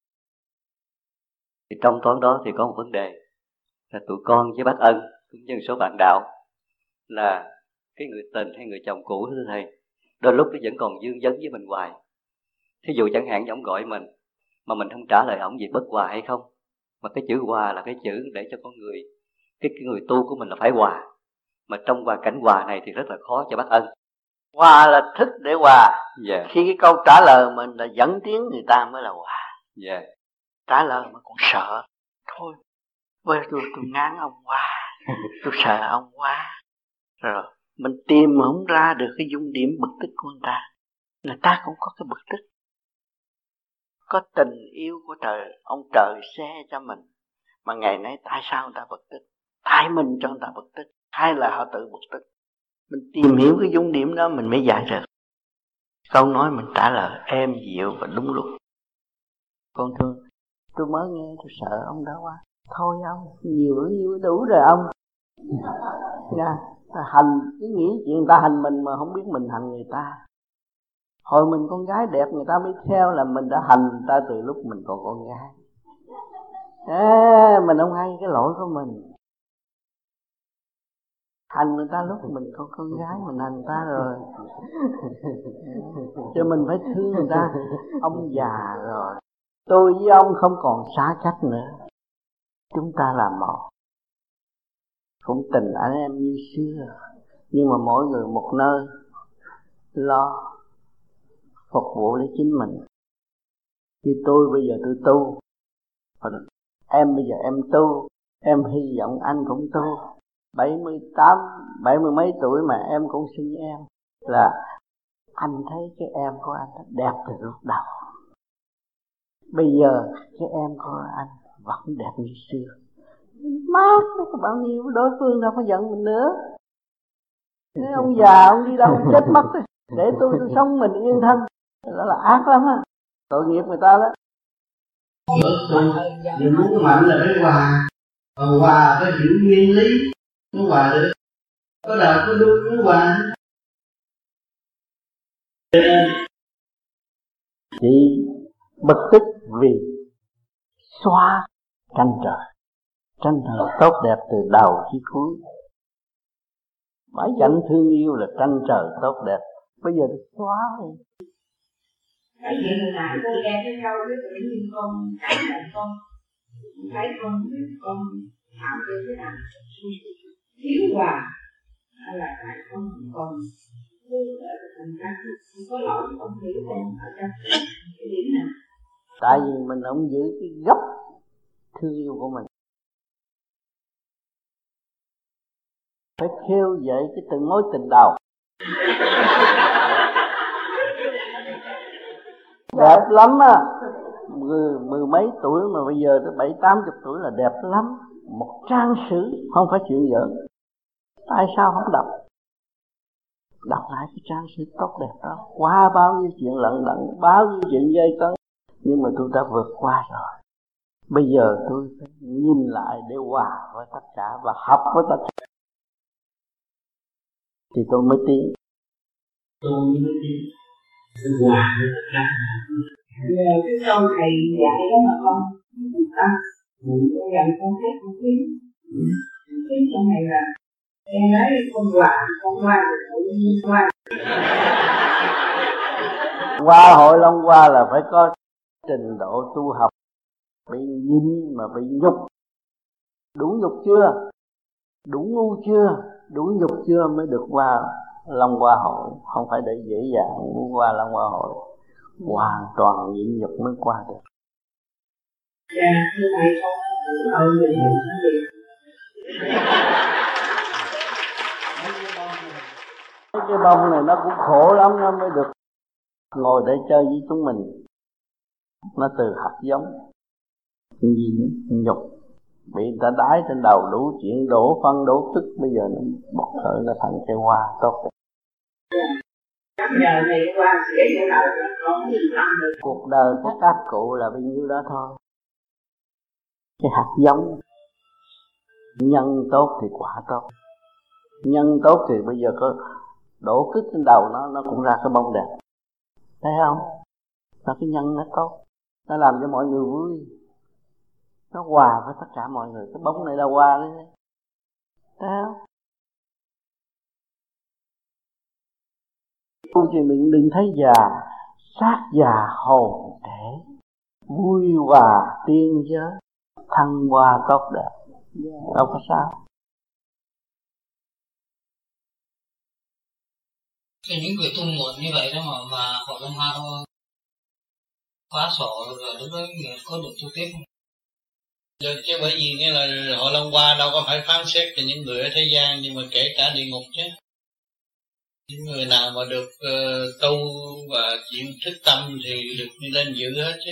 Thì trong toán đó thì có một vấn đề là tụi con với bác Ân cũng như số bạn đạo là cái người tình hay người chồng cũ thưa thầy, đôi lúc nó vẫn còn dương vấn với mình hoài. Thí dụ chẳng hạn như ông gọi mình mà mình không trả lời ổng gì bất hòa hay không, mà cái chữ hòa là cái chữ để cho con người cái người tu của mình là phải hòa, mà trong hoàn cảnh hòa này thì rất là khó cho bác Ân. Hòa là thức để hòa. Yeah. Khi cái câu trả lời mình là dẫn tiếng người ta mới là hòa. Yeah. Trả lời mà còn sợ, thôi bây tôi ngán ông quá, tôi sợ ông quá. Rồi mình tìm mà không ra được cái dung điểm bực tức của người ta cũng có cái bực tức. Có tình yêu của trời, ông trời xe cho mình. Mà ngày nay tại sao người ta bực tức? Tại mình cho người ta bực tức, hay là họ tự bực tức? Mình tìm hiểu cái dung điểm đó mình mới giải được. Câu nói mình trả lời êm dịu và đúng lúc. Con thương, tôi mới nghe tôi sợ ông đó quá. Thôi ông, nhiều đủ rồi ông. Hành, cứ nghĩ chuyện người ta hành mình mà không biết mình hành người ta. Hồi mình con gái đẹp người ta mới theo là mình đã hành người ta từ lúc mình còn con gái. Mình không hay cái lỗi của mình. Hành người ta lúc mình còn con gái, mình hành người ta rồi. Cho mình phải thương người ta. Ông già rồi, tôi với ông không còn xa cách nữa. Chúng ta là một. Cũng tình anh em như xưa, nhưng mà mỗi người một nơi lo phục vụ để chính mình. Như tôi bây giờ tôi tu, em bây giờ em tu, em hy vọng anh cũng tu. 70 mấy tuổi mà em cũng xin em, là anh thấy cái em của anh đẹp từ lúc đầu. Bây giờ cái em của anh vẫn đẹp như xưa. Mát có bao nhiêu, đối phương đâu có giận mình nữa. Nếu ông già ông đi đâu ông chết mất, để tôi sống mình yên thân, đó là ác lắm á, tội nghiệp người ta đó. Niềm muốn mạnh là phải hòa, hòa phải hiểu nguyên lý mới hòa được. Có đầu có đuôi mới hòa. Chị bực tức vì xóa tranh trời tốt đẹp từ đầu chí cuối. Mãi cảnh thương yêu là tranh trời tốt đẹp, bây giờ được xóa đi. Cái chuyện hồi nãy cô nghe cái câu đó tự nhiên con cảm nhận con thấy con làm được thế nào thiếu hòa, hay là tại con không còn thành ra không có lỗi, không hiểu con ở trong cái điểm nào. Tại vì mình không giữ cái gốc thương yêu của mình. Phải khêu dậy cái từng mối tình đầu. Đẹp lắm á. Mười mấy tuổi mà bây giờ tới 70-80 tuổi là đẹp lắm. Một trang sử, không phải chuyện giỡn. Tại sao không đọc? Đọc lại cái trang sử tốt đẹp đó. Qua bao nhiêu chuyện lận đận, bao nhiêu chuyện dây cấn, nhưng mà tôi đã vượt qua rồi. Bây giờ tôi phải nhìn lại để hòa với tất cả và học với tất cả, thì tôi mới tiến. Cái câu thầy dạy đó mà con ta con dạy con thấy con biết trong này là em nói con qua Qua hội Long Hoa là phải có trình độ tu học, bị nhịn mà bị nhục. Đủ nhục chưa? Đủ ngu chưa? Đủ nhục chưa mới được qua Long Hoa hội. Không phải để dễ dàng muốn qua Long Hoa hội, hoàn toàn nhịn nhục mới qua được. Dạ, như vậy con mình cái bông này nó cũng khổ lắm, nó mới được ngồi để chơi với chúng mình. Nó từ hạt giống nhục, bị người ta đái trên đầu đủ chuyện, đổ phân đổ tức, bây giờ nó bọc thở nó thành cây hoa tốt rồi. Cuộc đời của các cụ là bao nhiêu đó thôi. Cái hạt giống nhân tốt thì quả tốt, nhân tốt thì bây giờ có đổ cứt trên đầu nó cũng ra cái bông đẹp, thấy không? Nó cái nhân nó tốt, nó làm cho mọi người vui, nó hòa với tất cả mọi người. Cái bông này là hòa đấy, thấy không? Thì mình đừng thấy già, sát già hồn thể, vui hòa tiên giới, thăng hoa tốt đẹp, đâu có sao. Thì những người tu muộn như vậy đó mà Hội Long Hoa khóa sổ rồi lúc đó người có được tu tiếp không? Chứ bởi vì nghĩa là Hội Long Hoa đâu có phải phán xét cho những người ở thế gian, nhưng mà kể cả địa ngục chứ. Những người nào mà được tu và chịu thức tâm thì được đi lên dự hết chứ.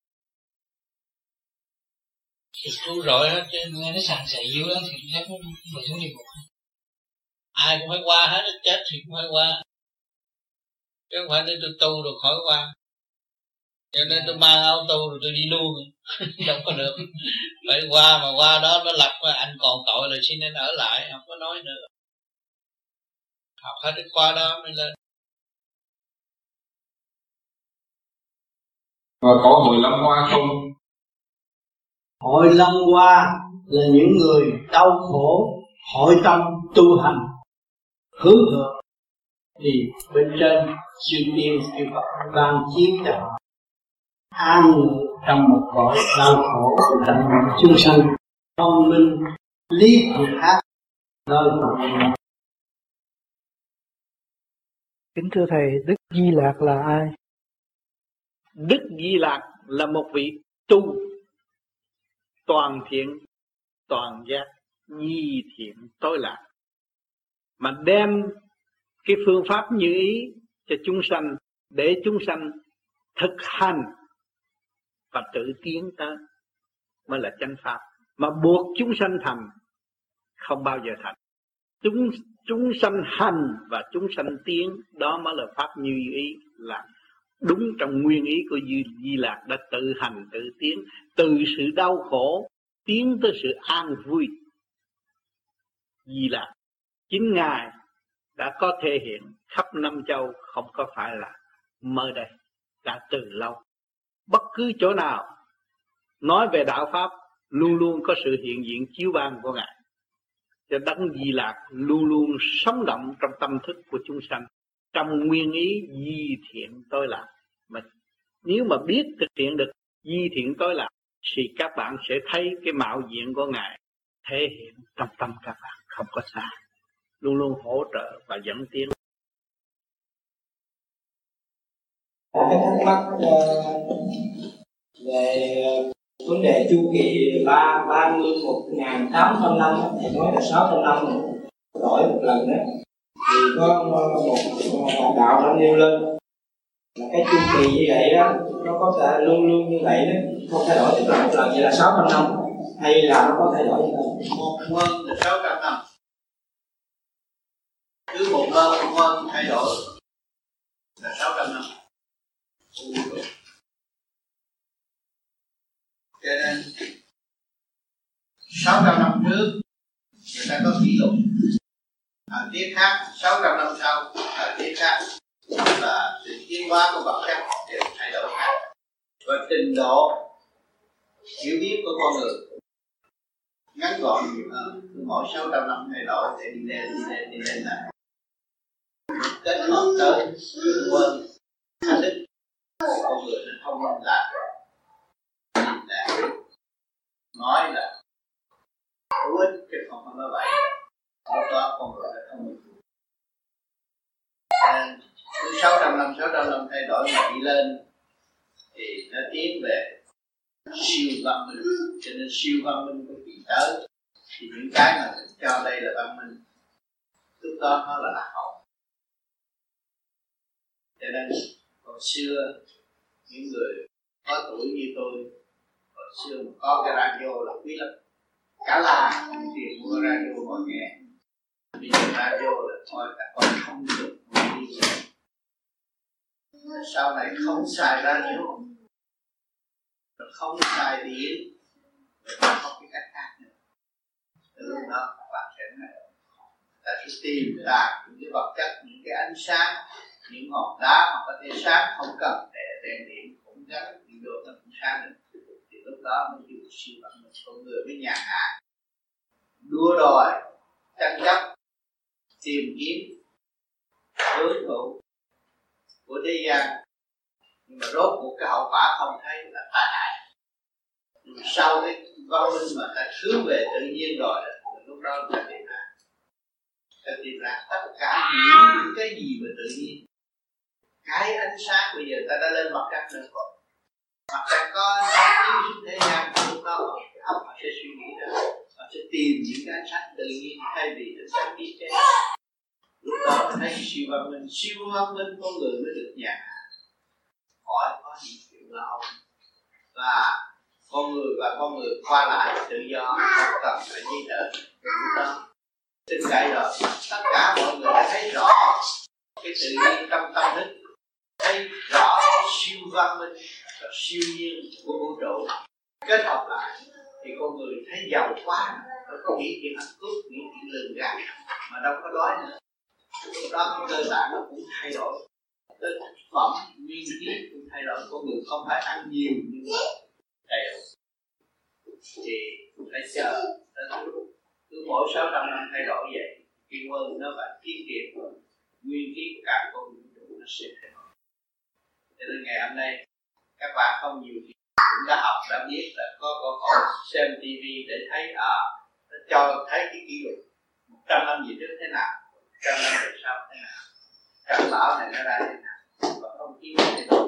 Được cứu rỗi hết chứ. Nghe nó sàn sảy dữ lắm thì chắc nó phải xuống địa ngục. Ai cũng phải qua hết, chết thì cũng phải qua. Chứ không phải để tôi tu rồi khỏi qua. Cho nên tôi mang áo tu rồi tôi đi luôn. Đâu có được. Phải qua, mà qua đó nó lập anh còn tội là xin nên ở lại, không có nói nữa. Học hết cái khóa đó mới lên. Và có Hội Long Hoa không? Hội Long Hoa là những người đau khổ, hội tâm tu hành hướng thượng, thì bên trên chư tiên chư Phật ban chiếu cho họ an ngụ trong một cõi đau khổ của tận chúng sanh thông minh lý thiện ác nơi Phật. Kính thưa thầy, Đức Di Lạc là ai? Đức Di Lạc là một vị tu toàn thiện, toàn giác, nhi thiện tối lạc, mà đem cái phương pháp như ý cho chúng sanh, để chúng sanh thực hành và tự tiến tới mới là chánh pháp. Mà buộc chúng sanh thành không bao giờ thành. Chúng sanh hành và chúng sanh tiến, đó mới là pháp như ý, là đúng trong nguyên ý của Di Lạc đã tự hành tự tiến, từ sự đau khổ tiến tới sự an vui. Di Lạc chính Ngài đã có thể hiện khắp năm châu, không có phải là mới đây, đã từ lâu. Bất cứ chỗ nào nói về đạo pháp luôn luôn có sự hiện diện chiếu ban của Ngài. Cho Đấng Di Lạc luôn luôn sống động trong tâm thức của chúng sanh, trong nguyên ý di thiện tối lạc. Mà nếu mà biết thực hiện được di thiện tối lạc thì các bạn sẽ thấy cái mạo diện của Ngài thể hiện trong tâm các bạn, không có xa, luôn luôn hỗ trợ và dẫn tiến. Cái thắc mắc về vấn đề chu kỳ 31.800 năm, thầy nói là 600 năm đổi một lần đó, thì có một đạo đã nêu lên là cái chu kỳ như vậy đó, nó có thể luôn luôn như vậy đó, không thay đổi, tức là một lần vậy là 600 năm, hay là nó có thay đổi như vậy? Một quân là 600 năm, cứ một quân thay đổi là 600 năm. Cho nên 600 năm trước người ta có kỷ lục, thời tiết khác, 600 năm sau thời tiết khác, là tiến hóa của vật chất đều thay đổi khác, và trình độ hiểu biết của con người ngắn gọn nhiều hơn, mỗi 600 năm thay đổi để đi lên lại kết hợp tới quân thanh đức con người nó thông minh lại, nhìn lại nói là hữu ích chứ không phải nói vậy. Lúc đó con người đã thông minh. Cứ 600 năm thay đổi mà đi lên thì nó tiến về siêu văn minh. Cho nên siêu văn minh của vị tới thì những cái mà mình cho đây là văn minh, lúc đó nó là lạc hậu. Cho nên hồi xưa những người có tuổi như tôi, hồi xưa mà có cái radio là quý lắm, cả là tiền mua radio mọi nghe. Bây giờ radio là thôi các con không được đi. Sau này không xài radio, không xài điện, và không cái cách khác nữa. Lúc đó các bạn sẽ ta sẽ tìm ra những cái vật chất, những cái ánh sáng, những hòn đá mà có thể sáng không cần để đèn điện cũng gắn điện đồ nó cũng sáng được. Thì lúc đó mới dùng siêu văn minh con người với nhàn hạ, đua đòi, tranh chấp, tìm kiếm đối thủ của thế gian, nhưng mà rốt cuộc cái hậu quả không thấy là tai hại. Sau cái văn minh mà ta hướng về tự nhiên rồi, lúc đó ta tìm ra tất cả những cái gì mà tự nhiên. Cái ánh sáng bây giờ ta đã lên mặt trăng nữa rồi, mặt trăng có ánh sáng chiếu xuống thế gian, lúc đó cái óc họ sẽ suy nghĩ ra, họ sẽ tìm những cái ánh sáng tự nhiên thay vì ánh sáng đi trên. Lúc đó thấy siêu văn minh con người mới được nhàn hạ, khỏi có những chuyện lao, và con người qua lại tự do, không cần phải di tờ. Lúc đó tin cậy rồi, tất cả mọi người đã thấy rõ cái tự nhiên trong tâm thức, thấy rõ cái siêu văn minh và siêu nhiên của vũ trụ kết hợp lại, thì con người thấy giàu quá, nó có nghĩ chuyện ăn cướp, nghĩ chuyện lường gạt mà đâu có đói nữa. Lúc đó cái cơ bản nó cũng thay đổi, cái thực phẩm nguyên khí cũng thay đổi. Con người không phải ăn nhiều nhưng mà đầy đủ, thì phải chờ cứ mỗi 600 năm thay đổi vậy, cái quân nó phải tiết kiệm nguyên khí của cả con người nó sẽ thay đổi. Cho nên ngày hôm nay các bạn không nhiều thì cũng đã học, đã biết là có câu hỏi xem TV để thấy nó cho thấy cái kỷ lục 100 năm gì trước thế nào, 100 năm về sau thế nào, trận bão này nó ra thế nào, và không khí thế nào.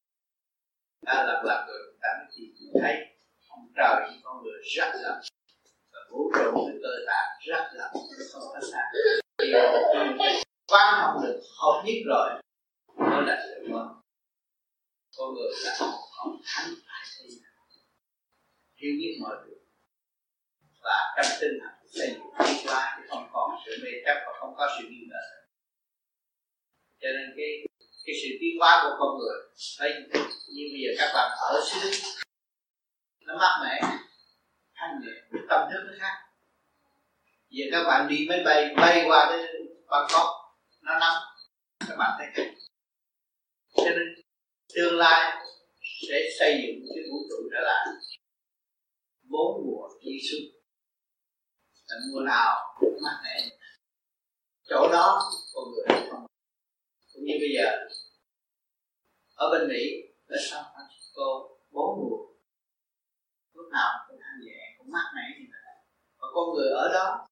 Lần rồi chúng ta mới chỉ thấy ông trời với con người rất là, và vũ trụ với cơ tạng rất là không có xa. Khi quan học được hợp nhất rồi mới là sự mơ. Con người là họ thánh phải xây dựng, hiểu biết mọi việc, và trong tinh thần xây dựng tương lai thì không còn sự mê chấp và không có sự nghi ngờ. Cho nên cái sự tiến hóa của con người thấy như bây giờ các bạn ở xứ Đức nó mát mẻ, thanh nhẹ, tâm thức nó khác. Giờ các bạn đi máy bay qua cái Bangkok nó nóng, các bạn thấy khác. Cho nên tương lai sẽ xây dựng cái vũ trụ trở lại 4 mùa đi xuân, là mùa nào cũng mát mẻ. Chỗ đó con người không. Cũng như bây giờ ở bên Mỹ, ở San Francisco 4 mùa, lúc nào cũng thanh nhẹ, cũng mát mẻ như vậy. Và con người ở đó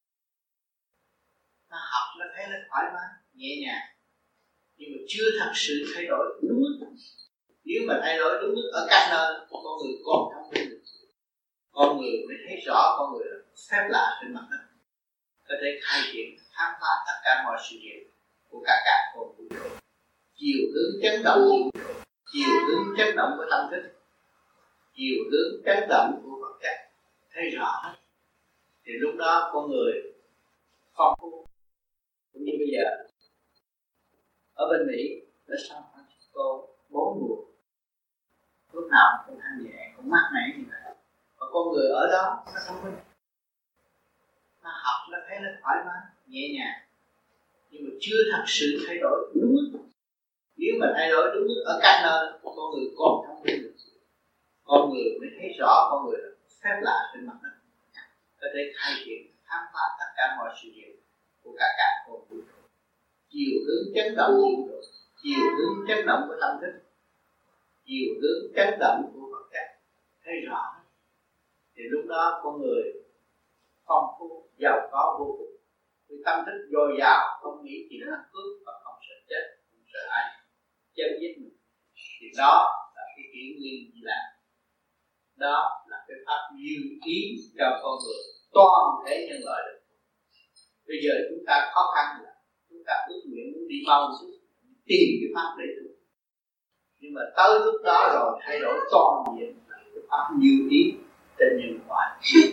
nó học, nó thấy nó thoải mái, nhẹ nhàng, nhưng mà chưa thật sự thay đổi đúng mức. Nếu mà thay đổi đúng mức ở các nơi, con người còn không biết được. Con người mới thấy rõ con người là phép lạ trên mặt đất, có thể khai triển, khám phá tất cả mọi sự việc của cả con vũ trụ, chiều hướng chấn động vũ trụ, chiều hướng chấn động của tâm thức, chiều hướng chấn động của vật chất, thấy rõ hết. Thì lúc đó con người phong phú. Cũng như bây giờ ở bên Mỹ, ở San Francisco 4 mùa, lúc nào cũng thanh nhẹ, cũng mát mẻ như vậy. Và con người ở đó nó thông minh, nó học, nó thấy nó thoải mái, nhẹ nhàng, nhưng mà chưa thật sự thay đổi đúng mức. Nếu mà thay đổi đúng ở các nơi, con người còn không biết được. Con người mới thấy rõ con người là phép lạ trên mặt đất, có thể khai triển khám phá tất cả mọi sự việc của cả con vũ trụ. Chiều hướng chấn động vũ trụ, chiều hướng chấn động của tâm thức, chiều hướng chấn động của vật chất, thấy rõ. Thì lúc đó con người phong phú, giàu có vô cùng. Vì tâm thức dồi dào, không nghĩ chỉ là cướp và không sợ chết, không sợ ai chân giết mình. Thì đó là cái kỷ nguyên Di Lạc. Đó là cái pháp diệu ý cho con người toàn thể nhân loại được. Bây giờ chúng ta khó khăn là chúng ta ước nguyện muốn đi mau chút, tìm cái pháp để tu. Nhưng mà tới lúc đó rồi thay đổi toàn diện là cái pháp diệu ý trên nhân loại.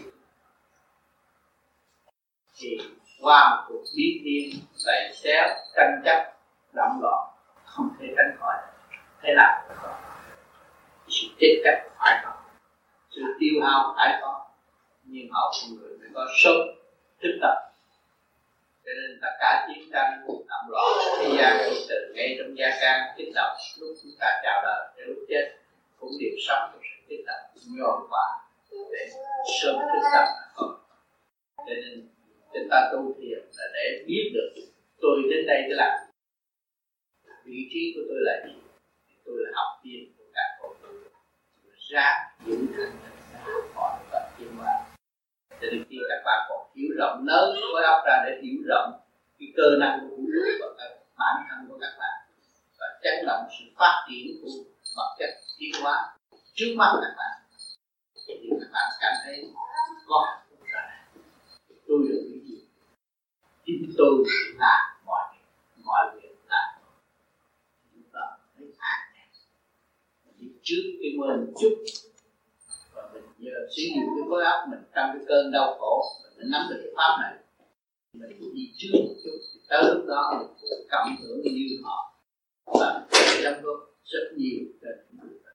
Thì qua một cuộc biến thiên đầy xéo, tranh chấp, động loạn không thể tránh khỏi. Thế nào cũng có. Sự chết chóc phải có, sự tiêu hao phải có, nhưng hậu con người mới có sớm thức tập. Cho nên tất cả chiến tranh động loạn thế gian từ ngay trong gia can kích động, lúc chúng ta chào đời đến lúc chết cũng đều sống trong sự kích động nhồi qua để sớm thức tập. Cho nên chúng ta tu thiền là để biết được tôi đến đây để làm, vị trí của tôi là gì. Tôi là học viên của các con ra giữ thành mọi vật tiến hóa. Cho nên khi các bạn còn hiểu rộng, nới khối óc ra để hiểu rộng cái cơ năng của vũ trụ và các bản thân của các bạn, và chấn động sự phát triển của vật chất tiến hóa trước mắt các bạn, thì các bạn cảm thấy có hạnh phúc. Tôi được cái gì? Chính tôi làm mọi việc làm. Chúng ta thấy an nhàn. Đi trước cái mình chút, và mình giờ sử dụng cái khối óc mình trong cái cơn đau khổ, mình nắm được cái pháp này, mình đi trước một chút, tới lúc đó mình cũng cảm hưởng như họ, và sẽ đóng góp rất nhiều trên chúng ta.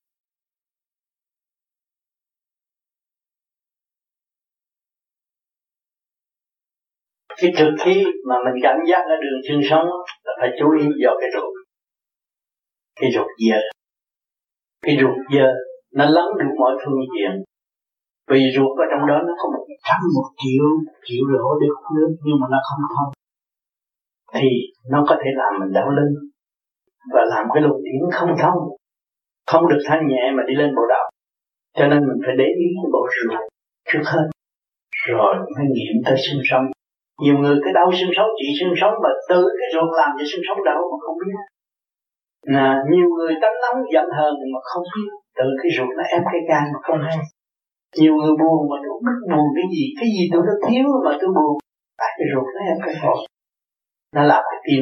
Cái trước khi mà mình cảm giác ở đường xương sống là phải chú ý vào cái ruột dơ. Cái ruột dơ nó lấn đủ mọi phương diện. Vì ruột ở trong đó nó có 100.000.000 lỗ để hút nước, nhưng mà nó không thông, thì nó có thể làm mình đau lưng và làm cái luồng điển không thông, không được thanh nhẹ mà đi lên bộ đạo. Cho nên mình phải để ý cái bộ ruột trước hết, rồi mới nghiệm tới xương sống. Nhiều người cái đau xương sống, trị xương sống mà từ cái ruột làm cho xương sống đau mà không biết. Nhiều người tánh nóng giận hờn mà không biết, từ cái ruột nó ép cái gan mà không hay. Nhiều người buồn mà tôi không biết buồn cái gì tôi nó thiếu mà tôi buồn, tại cái ruột nó ép cái phổi, nó làm cái tim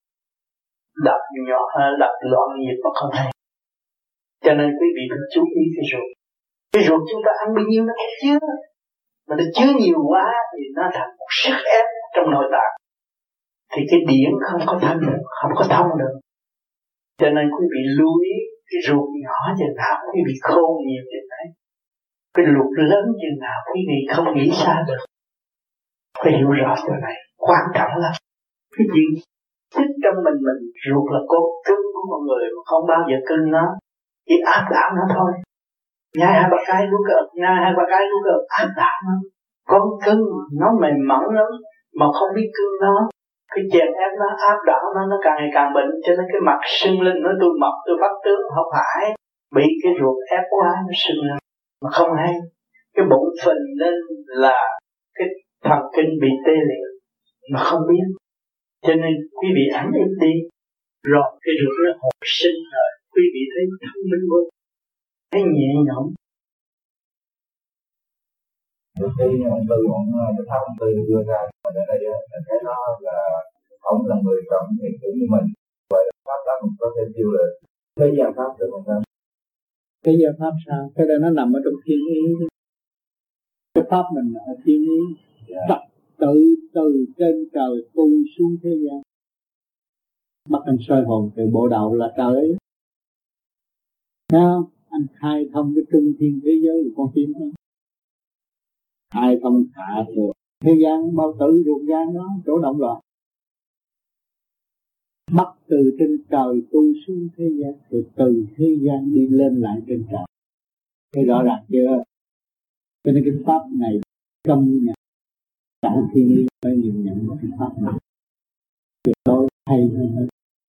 đập nhỏ, đập loạn nhịp mà không hay. Cho nên quý vị phải chú ý cái ruột. Cái ruột chúng ta ăn bao nhiêu nó cũng chứa, mà nó chứa nhiều quá thì nó thành một sức ép trong nội tạng, thì cái điển không có thanh được, không có thông được. Cho nên quý vị lưu ý cái ruột nhỏ chừng nào quý vị khôn nhiều chừng đấy, cái ruột lớn chừng nào quý vị không nghĩ xa được. Phải hiểu rõ chỗ này quan trọng lắm. Cái gì thích trong mình ruột là cốt cứng của con người mà không bao giờ cưng nó, chỉ áp đảo nó thôi. Nhai 2-3 cái nuốt cái ực, nhai 2-3 cái nuốt cái ực, áp đảo nó. Con cưng nó mềm mỏng lắm mà không biết cưng nó, cái chèn ép nó, áp đảo nó càng ngày càng bệnh. Cho nên cái mặt sưng lên nói tôi mập, tôi bắt tướng, không phải, bị cái ruột ép quá nó sưng lên mà không hay. Cái bụng phình lên là cái thần kinh bị tê liệt mà không biết. Cho nên quý vị ăn ít đi, rồi cái ruột nó hồi sinh rồi quý vị thấy thông minh hơn, thấy nhẹ nhõm. Khi ông Tư ông Tư đưa ra ở đây mình thấy nó là ông là người trọng hiện tượng như mình, vậy là pháp đó mình có thể chịu được. Thế gian pháp được không sao? Thế gian pháp sao? Cái đó nó nằm ở trong thiên ý. Cái pháp mình ở thiên ý, tập tự từ trên trời tu xuống thế gian, bắt anh soi hồn từ bộ đạo là trời ấy. Sao? Anh khai thông cái trung thiên thế giới của con tim đó, khai thông cả thế gian bao tử ruột gan đó, chỗ động loạn. bắt từ trên trời tu xuống thế gian, rồi từ thế gian đi lên lại trên trời. Thế rõ ràng chưa? Cho nên cái pháp này công nhận cả thiên nhiên phải nhìn nhận cái pháp này tuyệt đối hay hơn,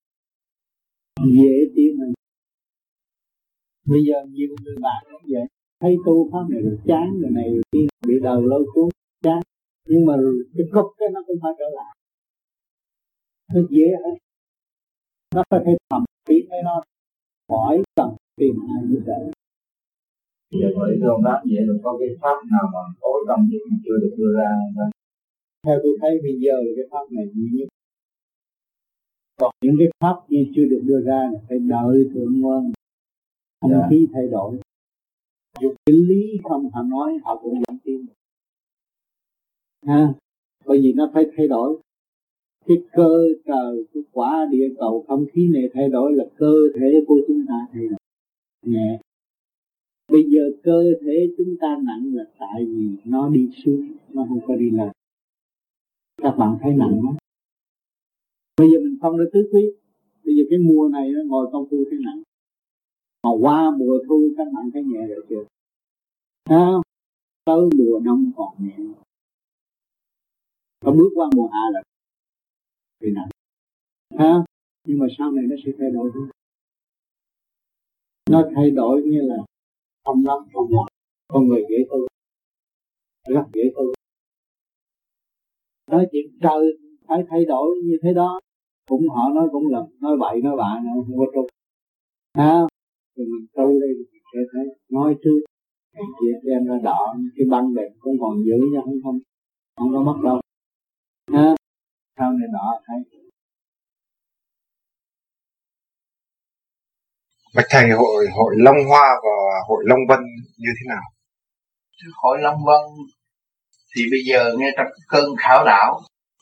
dễ tiến hơn. Bây giờ nhiều người bạn cũng vậy, thấy tu pháp này rồi chán, rồi này rồi kia, bị đầu lôi cuốn chán, nhưng mà cái cục cái nó cũng phải trở lại. Nó dễ hết, nó phải thầm tiến với nó, khỏi cần tìm ai giúp đỡ. Giờ với con đáp vậy là có cái pháp nào mà tối tâm nhất chưa được đưa ra không? Theo tôi thấy bây giờ cái pháp này duy nhất. Còn những cái pháp gì chưa được đưa ra là phải đợi thượng nguồn, không khí thay đổi. Dù cái lý không họ nói họ cũng vẫn tin. Bởi vì nó phải thay đổi. Cái cơ trời, cái quả địa cầu, không khí này thay đổi là cơ thể của chúng ta thay đổi nhẹ. Bây giờ cơ thể chúng ta nặng là tại vì nó đi xuống, nó không có đi lên. Các bạn thấy nặng không? Bây giờ mình không được tứ quý. Bây giờ cái mùa này nó ngồi công phu thấy nặng, mà qua mùa thu các bạn thấy nhẹ rồi chưa? Tới mùa đông còn nhẹ, và bước qua mùa hạ là thì nặng. Nhưng mà sau này nó sẽ thay đổi thôi. Nó thay đổi như là không lắm, không lắm. Con người dễ tu, rất dễ tu. Nói chuyện trời phải thay đổi như thế đó, cũng họ nói cũng là nói bậy nói bạ nữa, không có tu. Thì mình tu đây thì sẽ thấy nói trước, cái chuyện đem ra đọ cái băng đẹp cũng còn giữ nha, không có mất đâu. Sau này đọ thấy. Bạch thầy, hội Long Hoa và hội Long Vân như thế nào? Hội Long Vân thì bây giờ nghe trong cơn khảo đảo,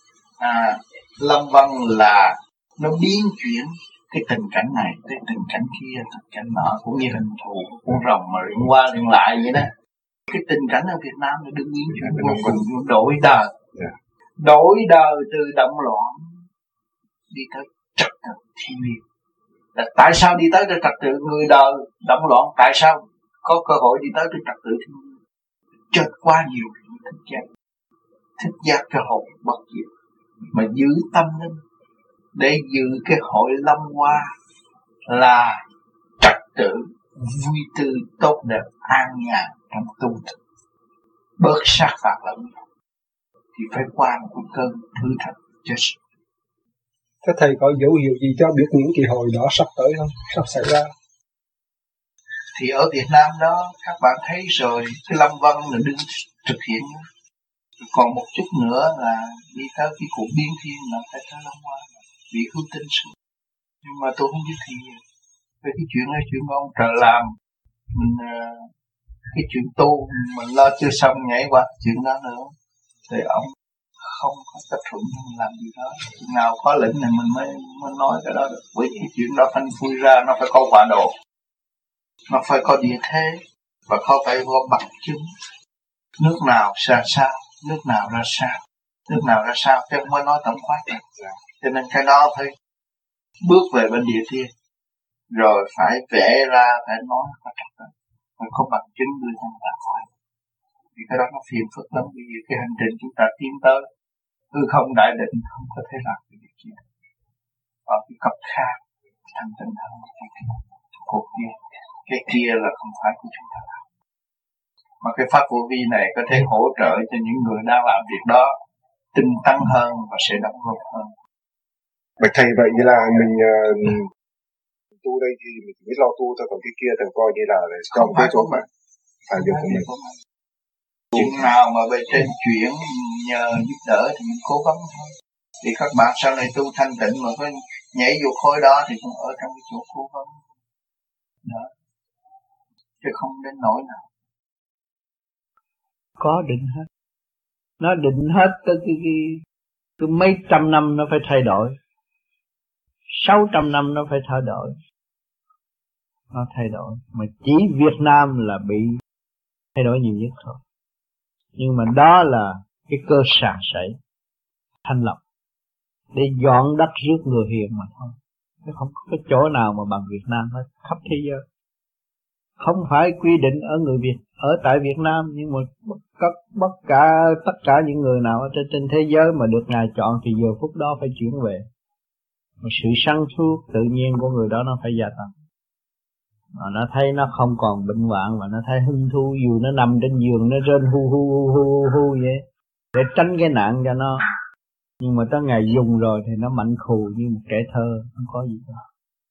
Long Vân là nó biến chuyển cái tình cảnh này tới tình cảnh kia, tình cảnh nọ, cũng như hình thù con rồng mà luyện qua luyện lại vậy đó. Cái tình cảnh ở Việt Nam nó đương biến chuyển vô cùng, đổi đời, đổi đời từ động loạn đi tới trật tự thiên liêng. Tại sao đi tới trật tự người đời động loạn? Tại sao có cơ hội đi tới trật tự thiên liêng? Chết quá nhiều thức giác cái hồn bất diệt, mà giữ tâm linh để giữ cái hội Long Hoa là trật tự vui tươi tốt đẹp an nhàn trong tu thực, bớt sát phạt lẫn nhau, thì phải qua một cơn thử thách cho sự. Thế thầy có dấu hiệu gì cho biết những kỳ hội đó sắp tới không? Sắp xảy ra? Thì ở Việt Nam đó các bạn thấy rồi, cái Long Vân là đứng thực hiện. Còn một chút nữa là đi tới cái cuộc biến thiên là phải tới Long Hoa, bị hữu tinh xuống. Nhưng mà tôi không biết thì về cái chuyện này, chuyện của ông trời làm, mình cái chuyện tu mình lo chưa xong nhảy qua chuyện đó nữa, thì ông không có chấp thuận mình làm gì đó. Chừng nào có lệnh này mình mới nói cái đó được. Bởi cái chuyện đó phanh phui ra nó phải có quả đồ, nó phải có địa thế, và không phải có bằng chứng. Nước nào ra sao, nước nào ra sao, nước nào ra sao, chứ không mới nói tổng quát được. Cho nên cái đó phải bước về bên địa thiên, rồi phải vẽ ra, phải nói có trật tự, phải có bằng chứng đưa ra khỏi. Thì cái đó nó phiền phức lắm, bởi vì cái hành trình chúng ta tiến tới hư không đại định không có thể làm cái việc gì. Ở cái cấp khác thành tinh thần cuộc kia, cái kia là không phải của chúng ta làm. Mà cái pháp vô vi này có thể hỗ trợ cho những người đang làm việc đó tinh tấn hơn và sẽ đóng góp hơn. Bạch thầy, vậy như là mình tu đây thì mình chỉ biết lo tu thôi, còn cái kia thì coi như là cho cái chỗ mà phải việc của mình. Chừng nào mà về trên chuyển nhờ giúp đỡ thì mình cố gắng thôi. Thì các bạn sau này tu thanh tịnh mà có nhảy vô khối đó thì cũng ở trong cái chỗ cố gắng đó, chứ không đến nỗi nào. Có định hết, nó định hết tới cái mấy trăm năm nó phải thay đổi, 600 năm nó phải thay đổi, nó thay đổi. Mà chỉ Việt Nam là bị thay đổi nhiều nhất thôi. Nhưng mà đó là cái cơ sàn sảy thanh lọc, để dọn đất rước người hiền mà thôi. Chứ không có chỗ nào mà bằng Việt Nam hết, khắp thế giới. Không phải quy định ở người Việt, ở tại Việt Nam, nhưng mà tất cả những người nào ở trên thế giới mà được Ngài chọn thì giờ phút đó phải chuyển về. Mà sự sáng suốt tự nhiên của người đó nó phải gia tăng. Mà nó thấy nó không còn bệnh hoạn, mà nó thấy hưng thu, dù nó nằm trên giường nó rên hu vậy, để tránh cái nạn cho nó. Nhưng mà tới ngày dùng rồi thì nó mạnh khù như một kẻ thơ, không có gì đâu.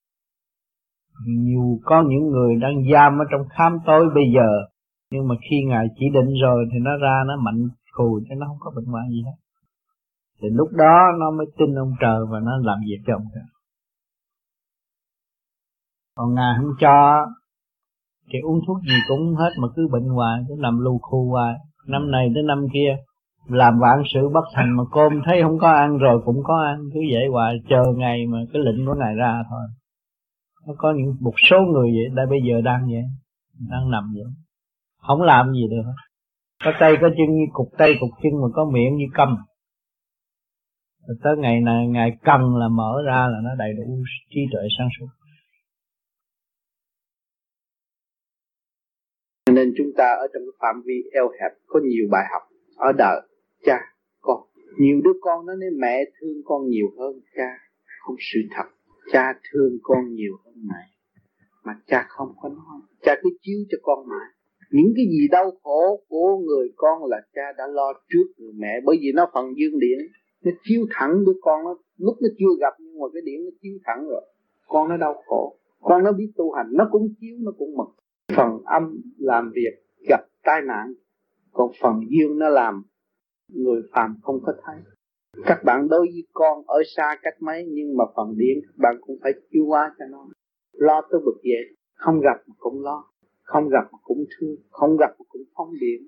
Có những người đang giam ở trong khám tối bây giờ, nhưng mà khi Ngài chỉ định rồi thì nó ra nó mạnh khù chứ nó không có bệnh hoạn gì hết. Thì lúc đó nó mới tin ông trời và nó làm việc cho ông trời. Còn Ngài không cho thì uống thuốc gì cũng hết mà cứ bệnh hoài, cứ nằm lù khù hoài, năm này tới năm kia, làm vạn sự bất thành mà cơm thấy không có ăn rồi cũng có ăn, cứ vậy hoài chờ ngày mà cái lệnh của Ngài ra thôi. Nó có một số người vậy, đây bây giờ đang vậy, đang nằm vậy, không làm gì được, có tay có chân như cục tay cục chân mà có miệng như câm. Rồi tới ngày này Ngài cần là mở ra là nó đầy đủ trí tuệ sáng suốt. Nên chúng ta ở trong cái phạm vi eo hẹp có nhiều bài học ở đời cha con. Nhiều đứa con nó nói mẹ thương con nhiều hơn cha, không sự thật. Cha thương con nhiều hơn mẹ, mà cha không có nói. Cha cứ chiếu cho con mãi. Những cái gì đau khổ của người con là cha đã lo trước người mẹ, bởi vì nó phần dương điển, nó chiếu thẳng đứa con nó, lúc nó chưa gặp nhưng mà cái điển nó chiếu thẳng rồi. Con nó đau khổ, con nó biết tu hành, nó cũng chiếu, nó cũng mừng. Phần âm làm việc gặp tai nạn, còn phần dương nó làm người phàm không có thấy. Các bạn đối với con ở xa cách mấy, nhưng mà phần điển các bạn cũng phải chiếu hóa cho nó. Lo tới bực dậy, không gặp mà cũng lo, không gặp mà cũng thương, không gặp mà cũng phóng điện.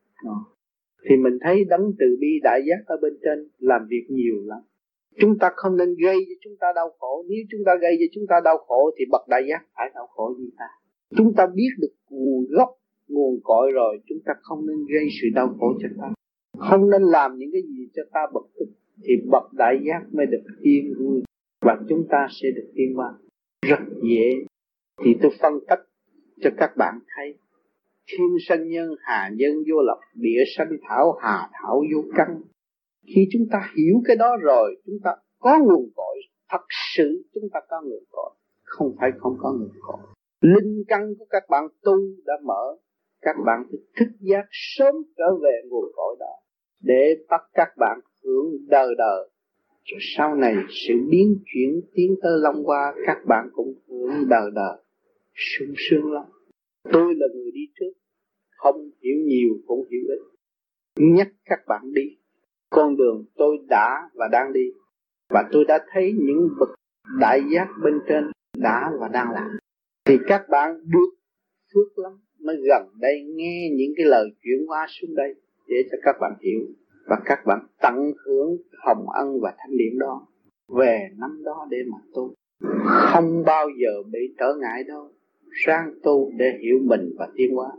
Thì mình thấy đấng từ bi đại giác ở bên trên làm việc nhiều lắm. Chúng ta không nên gây cho chúng ta đau khổ. Nếu chúng ta gây cho chúng ta đau khổ thì bậc đại giác phải đau khổ như ta. Chúng ta biết được nguồn gốc, nguồn cội rồi, chúng ta không nên gây sự đau khổ cho ta. Không nên làm những cái gì cho ta bực tức, thì bậc đại giác mới được yên vui và chúng ta sẽ được yên hòa. Rất dễ. Thì tôi phân tích cho các bạn thấy. Thiên sanh nhân, hà nhân vô lập, địa sanh thảo, hà thảo vô căn. Khi chúng ta hiểu cái đó rồi, chúng ta có nguồn cội. Thật sự chúng ta có nguồn cội, không phải không có nguồn cội. Linh căn của các bạn tu đã mở, các bạn phải thức giác sớm trở về nguồn cội đó, để bắt các bạn hưởng đời đời. Rồi sau này sự biến chuyển tiến tới Long Hoa, các bạn cũng hưởng đời đời, sung sướng lắm. Tôi là người đi trước, không hiểu nhiều cũng hiểu ít, nhắc các bạn đi con đường tôi đã và đang đi, và tôi đã thấy những bậc đại giác bên trên đã và đang làm. Thì các bạn được phước lắm mới gần đây nghe những cái lời chuyển hóa xuống đây để cho các bạn hiểu, và các bạn tận hưởng hồng ân và thanh điển đó về năm đó để mà tu. Không bao giờ bị trở ngại đâu, sang tu để hiểu mình và tiến hóa.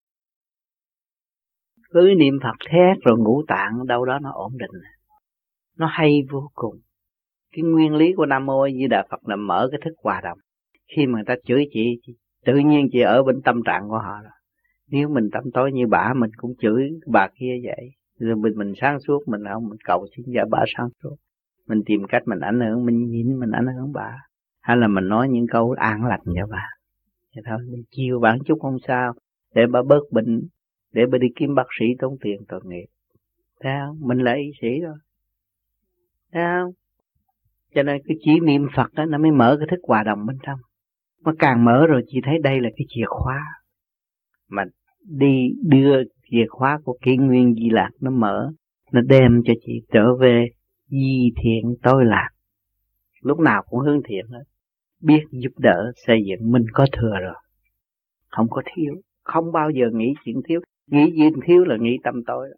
Cứ niệm Phật thét rồi ngũ tạng đâu đó nó ổn định, nó hay vô cùng. Cái nguyên lý của Nam Mô A Di Đà Phật là mở cái thức hòa đồng. Khi mà người ta chửi chị, tự nhiên chị ở bên tâm trạng của họ rồi. Nếu mình tâm tối như bà, mình cũng chửi bà kia vậy. Rồi mình sáng suốt, mình không, mình cầu xin cho bà sáng suốt. Mình tìm cách mình ảnh hưởng, mình nhìn mình ảnh hưởng bà. Hay là mình nói những câu an lành cho bà. Vậy thôi, mình chiều bà chút không sao, để bà bớt bệnh, để bà đi kiếm bác sĩ tốn tiền tội nghiệp. Thấy không? Mình là y sĩ rồi. Thấy không? Cho nên cái chỉ niệm Phật đó, nó mới mở cái thức hòa đồng bên trong. Mà càng mở rồi chị thấy đây là cái chìa khóa. Mà đi đưa chìa khóa của kỷ nguyên Di Lạc nó mở, nó đem cho chị trở về di thiện tối lạc. Lúc nào cũng hướng thiện hết. Biết giúp đỡ xây dựng, mình có thừa rồi. Không có thiếu. Không bao giờ nghĩ chuyện thiếu. Nghĩ chuyện thiếu là nghĩ tâm tối.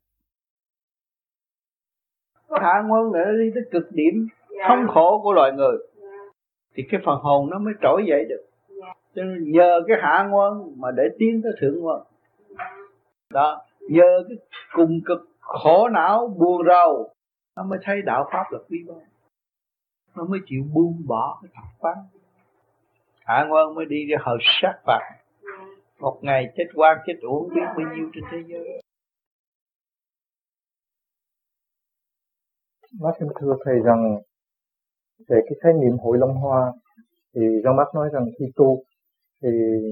Có hạ nguồn để đi tới cực điểm thống khổ của loài người, thì cái phần hồn nó mới trỗi dậy được. Cho nên nhờ cái hạ nguồn mà để tiến tới thượng nguồn. Đó, nhờ cái cùng cực khổ não buồn rầu nó mới thấy đạo pháp là quý báu. nó mới chịu buông bỏ cái thập quán. Hạ Nguyên mới đi hồi sát phạt. Một ngày chết quan chết uổng biết bao nhiêu trên thế giới. Bác xin thưa thầy rằng về cái khái niệm hội Long Hoa thì Jean Marc nói rằng khi tu thì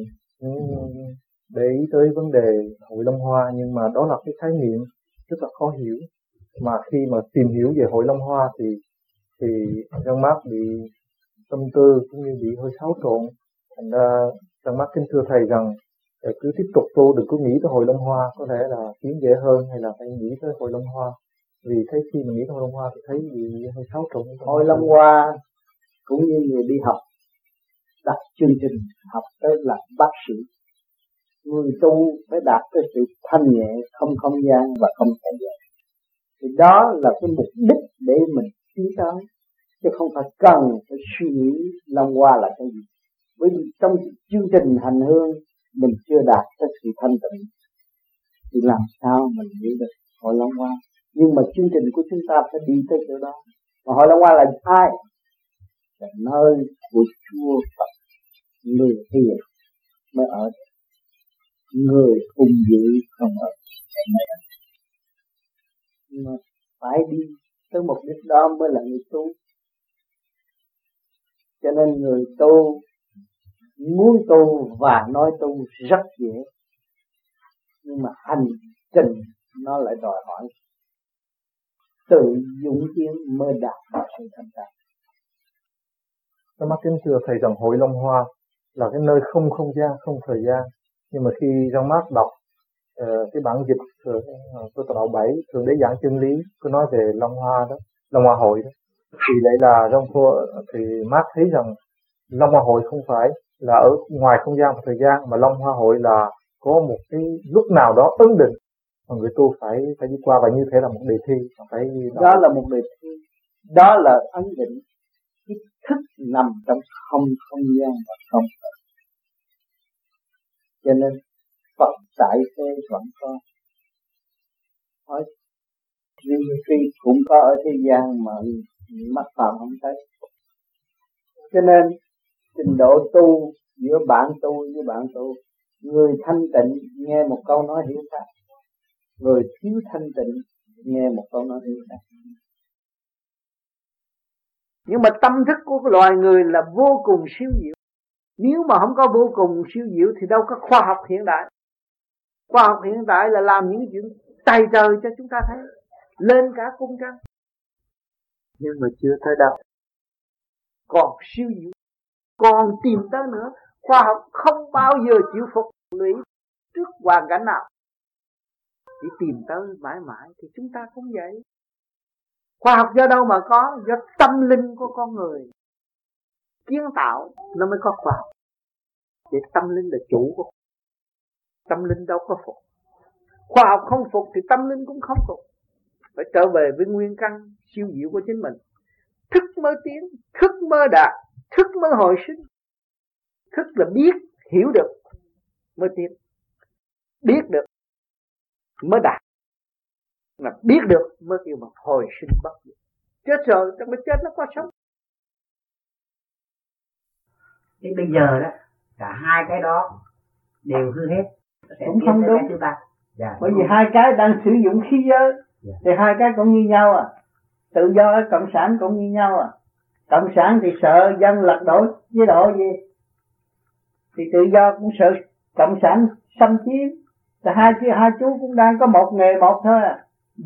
để ý tới vấn đề hội Long Hoa, nhưng mà đó là cái khái niệm rất là khó hiểu. Mà khi mà tìm hiểu về hội Long Hoa thì Jean Marc bị tâm tư cũng như bị hơi xáo trộn. Thành ra Jean Marc kính thưa thầy rằng cứ tiếp tục tu, đừng có nghĩ tới hội Long Hoa, có lẽ là tiến dễ hơn, hay là phải nghĩ tới hội Long Hoa. Vì thấy khi mình nghĩ tới hội Long Hoa thì thấy bị hơi xáo trộn. Hội Long Hoa cũng như người đi học, đặt chương trình học tới là bác sĩ. Người tu phải đạt tới sự thanh nhẹ, không không gian và không thời gian. Thì đó là cái mục đích để mình tiến tới, chứ không phải cần phải suy nghĩ Long Hoa là cái gì. Bởi vì trong chương trình hành hương mình chưa đạt tới sự thanh tịnh thì làm sao mình hiểu được hội Long Hoa. Nhưng mà chương trình của chúng ta phải đi tới chỗ đó. Mà hội Long Hoa là ai? Là nơi của Chúa Phật, người hiền mới ở, người hung dữ không ở. Nhưng mà phải đi tới mục đích đó mới là người tu. Cho nên người tu muốn tu và nói tu rất dễ, nhưng mà hành trình nó lại đòi hỏi tự dũng chiến mới đạt được sự thành đạt. Tôi mắc kính thưa thầy rằng hội Long Hoa là cái nơi không không gian, không thời gian. Nhưng mà khi Jean Marc đọc cái bản dịch của Tòa Đạo 7 thường để giảng chân lý, có nói về Long Hoa đó, Long Hoa hội đó, thì lại là thì Marc thấy rằng Long Hoa hội không phải là ở ngoài không gian và thời gian, mà Long Hoa hội là có một cái lúc nào đó ấn định mà người tu phải đi qua, và như thế là một đề thi phải đó là một đề thi, đó là ấn định. Cái thức nằm trong không không gian và không thời. Cho nên Phật tại thế vẫn có, hỏi khi cũng có ở thế gian mà mắt phàm không thấy. Cho nên trình độ tu giữa bạn tu với bạn tu, người thanh tịnh nghe một câu nói hiểu khác, người thiếu thanh tịnh nghe một câu nói hiểu khác. Nhưng mà tâm thức của loài người là vô cùng siêu diệu. Nếu mà không có vô cùng siêu diệu thì đâu có khoa học hiện đại. Khoa học hiện đại là làm những chuyện tày trời cho chúng ta thấy, lên cả cung trăng, nhưng mà chưa tới đâu. Còn siêu diệu, còn tìm tới nữa. Khoa học không bao giờ chịu phục lũy trước hoàn cảnh nào, chỉ tìm tới mãi mãi. Thì chúng ta cũng vậy. Khoa học do đâu mà có? Do tâm linh của con người kiến tạo nó mới có khoa học. Vậy tâm linh là chủ của tâm linh, đâu có phục. Khoa học không phục thì tâm linh cũng không phục. Phải trở về với nguyên căn siêu diệu của chính mình. Thức mới tiến, thức mới đạt, thức mới hồi sinh. Thức là biết, hiểu được mới tiến, biết được mới đạt, mà biết được mới kêu một hồi sinh bất diệt. Chết rồi, trong cái chết nó có sống. Thế bây giờ đó, cả hai cái đó đều hư hết. Cũng không đúng. Thứ ba. Dạ, bởi vì hai cái đang sử dụng khí giới, thì hai cái cũng như nhau à. Tự do cộng sản cũng như nhau à. Cộng sản thì sợ dân lật đổ chế độ gì, thì tự do cũng sợ cộng sản xâm chiếm. Thì hai chú cũng đang có một nghề một thôi à,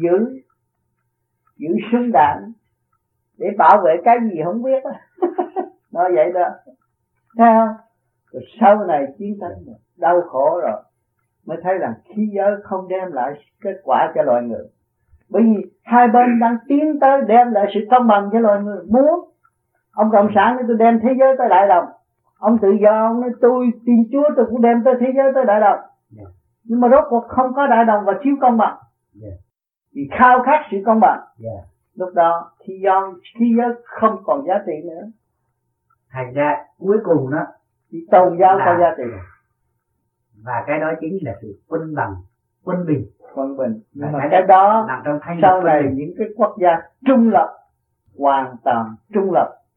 giữ súng đạn để bảo vệ cái gì không biết á. Nói vậy đó, thấy không? Rồi sau này chiến tranh đau khổ rồi mới thấy rằng khí giới không đem lại kết quả cho loài người. Bởi vì hai bên đang tiến tới đem lại sự công bằng cho loài người. Muốn ông cộng sản nói tôi đem thế giới tới đại đồng, ông tự do ông nói tôi tin Chúa tôi cũng đem tới thế giới tới đại đồng. Nhưng mà rốt cuộc không có đại đồng và thiếu công bằng. Vì khao khát sự công bằng. Lúc đó khí giới không còn giá trị nữa. Thành ra cuối cùng đó thì tôn giáo có giá trị. Và cái đó chính là sự quân bằng, quân bình. Nhưng mà cái đó nằm trong thanh sau này những cái quốc gia trung lập, hoàn toàn trung lập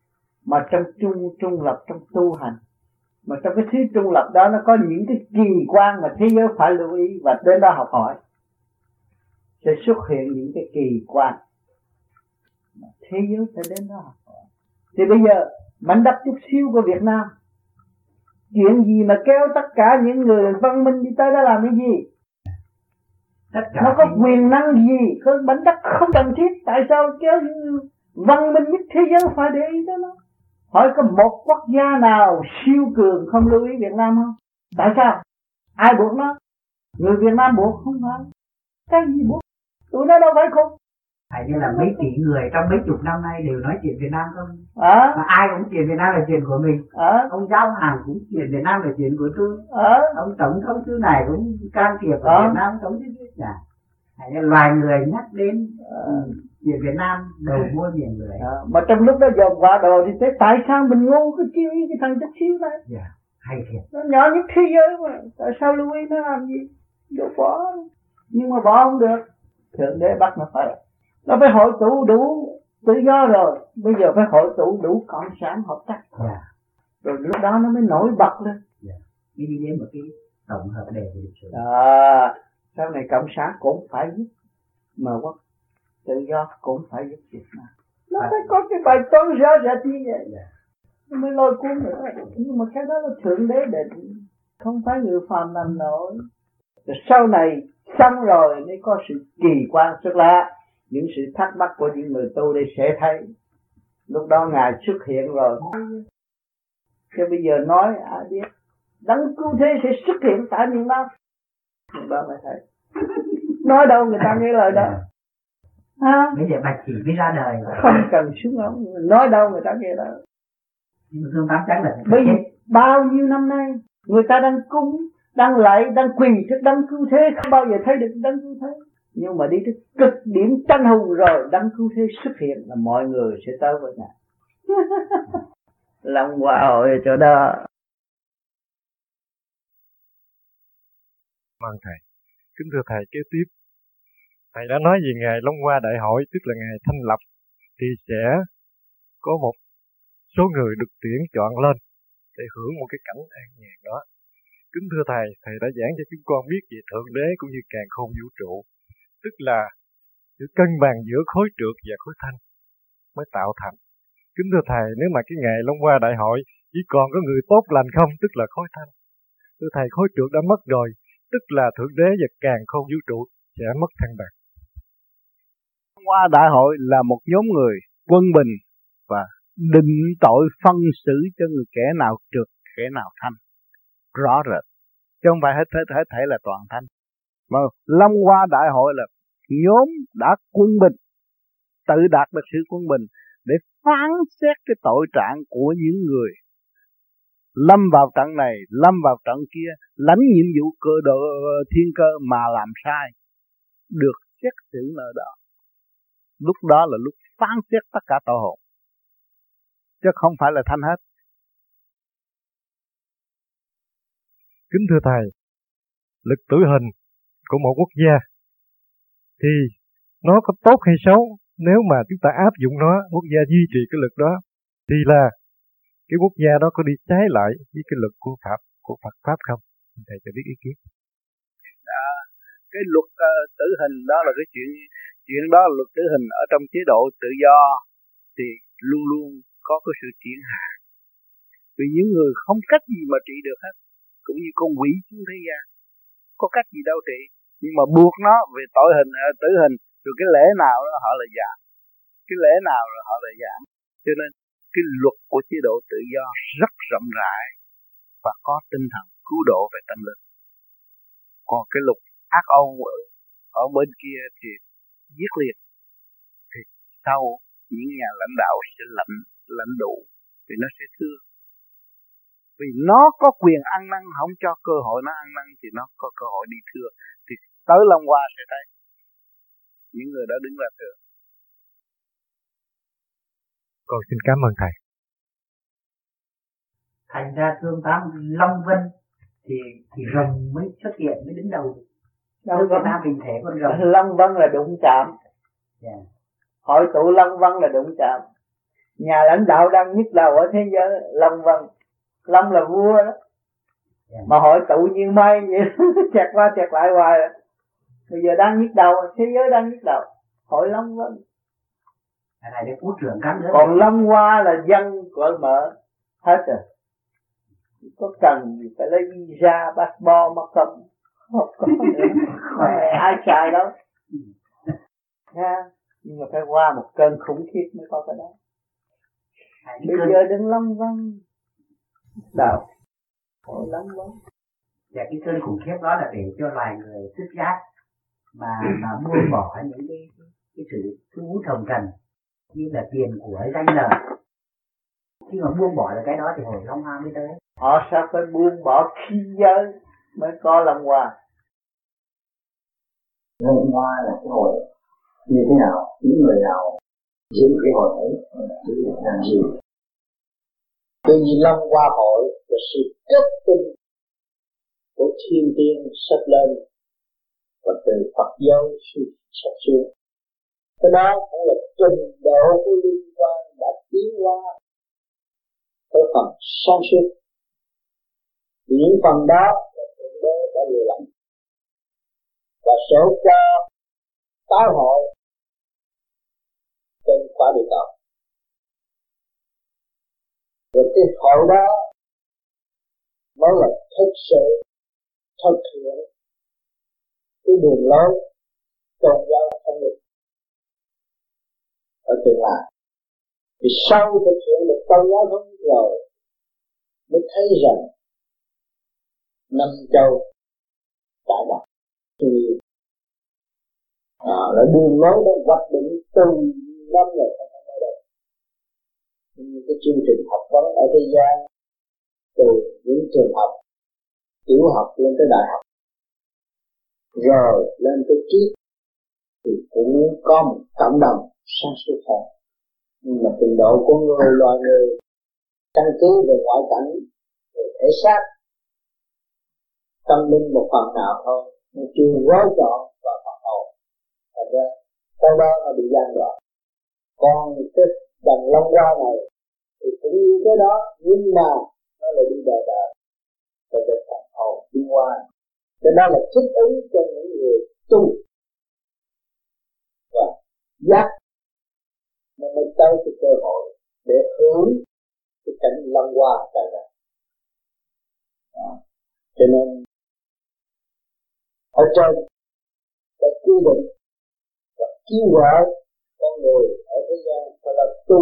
mà trong trung lập trong tu hành. Mà trong cái thứ trung lập đó nó có những cái kỳ quan mà thế giới phải lưu ý và đến đó học hỏi. Sẽ xuất hiện những cái kỳ quan mà thế giới sẽ đến đó học hỏi. Thì bây giờ mảnh đất chút xíu của Việt Nam, chuyện gì mà kéo tất cả những người văn minh đi tới đó làm cái gì? Nó có quyền năng gì? Có mảnh đất không cần thiết. Tại sao kéo văn minh nhất thế giới phải để ý tới nó? Hỏi có một quốc gia nào siêu cường không lưu ý Việt Nam không? Tại sao? Ai buộc nó? Người Việt Nam buộc không phải. Cái gì buộc? Tụi nó đâu phải không? Phải như là mấy tỷ người trong mấy chục năm nay đều nói chuyện Việt Nam không? Mà ai cũng chuyện Việt Nam là chuyện của mình. Ông Giao Hàng cũng chuyện Việt Nam là chuyện của tôi. Ông tổng thống thứ này cũng can thiệp ở Việt Nam tổng thứ thứ cả. Phải như loài người nhắc đến chuyện Việt Nam đầu mua nhiều người. Mà trong lúc đó dòm qua đồ thì thấy tại sao mình ngu cái chiêu ý cái thằng chút xíu này? Hay thiệt. Nó nhỏ nhất thế giới mà tại sao lưu ý nó làm gì? Đâu bỏ. Nhưng mà bỏ không được. Thượng đế bắt nó phải hội tụ đủ tự do rồi, bây giờ phải hội tụ đủ cộng sản hợp tác. Rồi lúc đó nó mới nổi bật lên. Mới đi đến một cái tổng hợp đề về lịch sử. Sau này cộng sản cũng phải giúp mà quốc tự do cũng phải giúp Việt Nam. Nó phải có cái bài toán rõ rệt như vậy. Nó mới lôi cuốn nữa. Nhưng mà cái đó là thượng đế định, không phải người phàm làm nổi. Rồi sau này xong rồi mới có sự kỳ quan xuất lạ. Những sự thắc mắc của những người tu đây sẽ thấy. Lúc đó Ngài xuất hiện rồi. Chứ bây giờ nói ai biết. Đấng cứu thế sẽ xuất hiện tại miền Nam. Lúc đó mới thấy. Nói đâu người ta nghe lời đó. Bây giờ Bạch Chỉ mới ra đời rồi. Không cần xuống ống. Nói đâu người ta nghe đó. Nhưng mà Thương Tám chắc là bây giờ bao nhiêu năm nay người ta đang cúng, đang lạy, đang quỳ trước đấng cứu thế, không bao giờ thấy được đấng cứu thế. Nhưng mà đi tới cực điểm tranh hùng rồi đấng cứu thế xuất hiện là mọi người sẽ tới với Ngài. Long Hoa hội chỗ đó. Vâng thầy, kính thưa thầy, kế tiếp thầy đã nói về ngày Long Hoa đại hội, tức là ngày thanh lập, thì sẽ có một số người được tuyển chọn lên để hưởng một cái cảnh an nhàn đó. Kính thưa thầy, thầy đã giảng cho chúng con biết về Thượng Đế cũng như càn khôn vũ trụ, tức là sự cân bằng giữa khối trượt và khối thanh mới tạo thành. Kính thưa thầy, nếu mà cái ngày Long Hoa đại hội chỉ còn có người tốt lành không, tức là khối thanh. Thưa thầy, khối trượt đã mất rồi, tức là Thượng Đế và càn khôn vũ trụ sẽ mất thăng bằng. Long Hoa đại hội là một nhóm người quân bình và định tội phân xử cho người kẻ nào trượt, kẻ nào thanh. Rõ rệt. Chứ không phải hết thể là toàn thanh. Mà Long Hoa đại hội là nhóm đã quân bình, tự đạt được sự quân bình để phán xét cái tội trạng của những người lâm vào trận này, lâm vào trận kia, lãnh nhiệm vụ cơ độ thiên cơ mà làm sai, được xét xử nơi đó. Lúc đó là lúc phán xét tất cả tội hồn, chứ không phải là thanh hết. Kính thưa thầy, lực tử hình của một quốc gia thì nó có tốt hay xấu? Nếu mà chúng ta áp dụng nó, quốc gia duy trì cái lực đó, thì là cái quốc gia đó có đi trái lại với cái lực của Phật Pháp không? Thầy cho biết ý kiến. Cái luật tử hình đó là cái chuyện đó là luật tử hình ở trong chế độ tự do thì luôn luôn có cái sự triển hạ. Vì những người không cách gì mà trị được hết, cũng như con quỷ xuống thế gian, có cách gì đâu trị, nhưng mà buộc nó về tội hình, tử hình, rồi cái lễ nào đó họ là giảm, cái lễ nào rồi họ là giảm. Cho nên cái luật của chế độ tự do rất rộng rãi và có tinh thần cứu độ về tâm linh. Còn cái luật ác ôn ở bên kia thì giết liệt, thì sau những nhà lãnh đạo sẽ lãnh đủ thì nó sẽ thương. Vì nó có quyền ăn năn, không cho cơ hội nó ăn năn thì nó có cơ hội đi thưa. Thì tới Long Hoa sẽ thấy những người đã đứng ra thưa. Con xin cảm ơn thầy. Thành ra Thương Tám Long Vân thì rồng mới xuất hiện, mới đứng đầu. Đâu Việt Nam hình thể con rồng. Long Vân là đụng chạm. Hội tụ Long Vân là đụng chạm. Nhà lãnh đạo đang nhức đầu ở thế giới. Long Vân, Long là vua đó, mà hội tụ như mây vậy chẹt qua chẹt lại hoài. Bây giờ đang nhức đầu, thế giới đang nhức đầu, hội Long Vân. Này để phú trưởng cắn nữa. Còn Long Hoa là dân của mở hết rồi, có cần gì phải lấy visa passport mà không có nữa. Ai xài đâu nha. Nhưng mà phải qua một cơn khủng khiếp mới có cái đó. Bây giờ đừng Long Vân đạo hội Long Vân. Và cái cơn khủng khiếp đó là để cho loài người thức giác mà buông bỏ những cái sự thú hồng trần như là tiền của danh lợi. Khi mà buông bỏ được cái đó thì hội Long Hoa mới tới. Họ sẽ phải buông bỏ khí giới mới có Long Hoa. Long Hoa là cái hội như thế nào, những người nào giữ cái hội ấy để làm gì? Bởi vì Long Hoa hội là sự kết tinh của thiên tiên sắp lên và từ Phật giáo sắp xuống. Cái đó cũng là trình độ của liên quan đã tiến qua tới phần sáng suốt. Những phần đó là Thượng Đế đã lựa lãnh và sẽ cho tái hội trên quả địa cầu. Rồi cái hội đó mới là thực sự thực hiện cái đường lối tôn giáo thống nhất ở tương lai. Thì sau thực hiện được tôn giáo thống nhất rồi mới thấy rằng năm châu đại đạo là đường lối đó hoạch định từ năm rồi không ở đây. Nhưng cái chương trình học vấn ở thế gian từ những trường học tiểu học lên tới đại học rồi lên tới triết thì cũng muốn có một cộng đồng sáng suốt hơn. Nhưng mà trình độ của loài người căn cứ về ngoại cảnh, về thể xác, tâm linh một phần nào thôi, nó chưa gói trọn vào phần hồn. Thành ra sau đó nó bị gian đoạn. Còn cái đằng Long Hoa này thì cũng như thế đó, nhưng mà nó lại đi đời đời và được phần hồn đi qua. Cho đó là thích ứng cho những người tu và giác nó mới tới cái cơ hội để hưởng cái cảnh Long Hoa trời đất. Cho nên ở trên đã quy định và kêu gọi con người ở thế gian phải là tu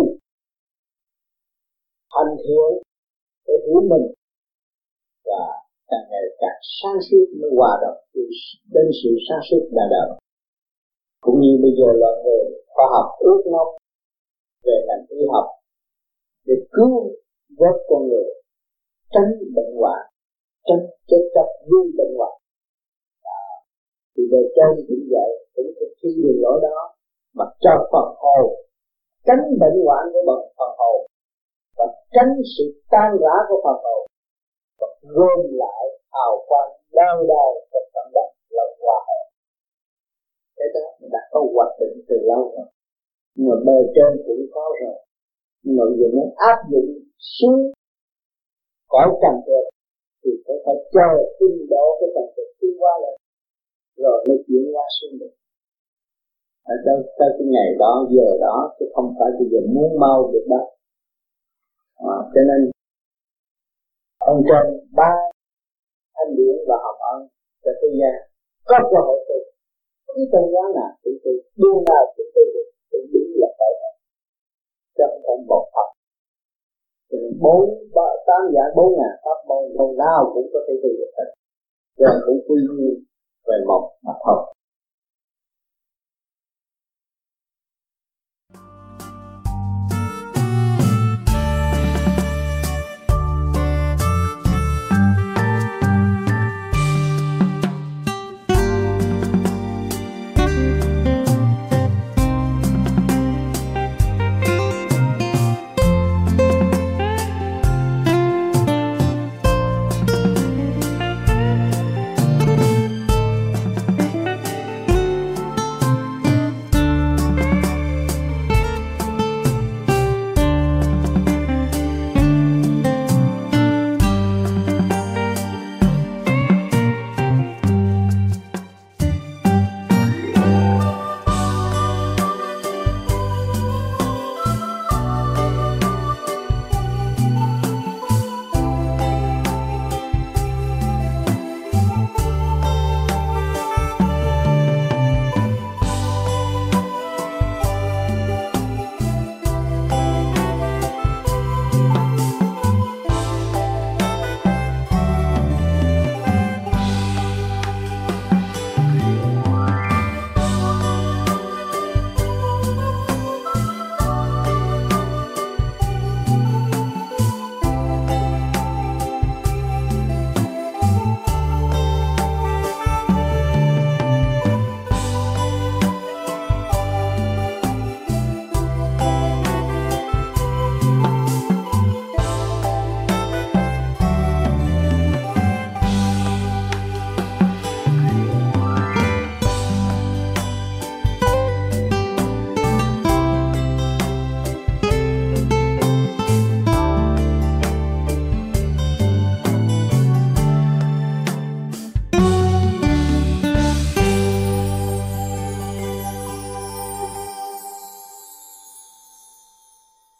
hành thiện để hiểu mình và càng ngày càng sáng suốt mới hòa đồng đến sự sáng suốt đa đạo. Cũng như bây giờ loài người khoa học ước mong về ngành y học để cứu vớt con người tránh bệnh hoạn, tránh chết chóc vì bệnh hoạn. Thì về trên cũng vậy, cũng thực thi đường lối đó mà cho phần hồn tránh bệnh hoạn của phần hồn và tránh sự tan rã của phần hồn và gom lại hào quang đau đau của cộng đồng Long Hoa hội. Cái đó đã có hoạch định từ lâu rồi, nhưng mà bề trên cũng có rồi, nhưng mà giờ muốn áp dụng xuống cõi trần được thì phải chờ tinh độ cái trần được tiến qua lên rồi mới chuyển qua xuống được. Ở đâu tới cái ngày đó giờ đó chứ không phải bây giờ muốn mau được đó. Cho nên ông trên ba thanh điển và học ân cho thế gian có cơ hội tu. Cái tôn giáo nào cũng tu, đương nào cũng tu được, cũng đúng là phải thôi. Chứ không phải một Phật. Cho nên 8 dạng 4.000 pháp môn nào cũng có thể tu được hết. Rồi cũng quy nguyên về một mà thôi.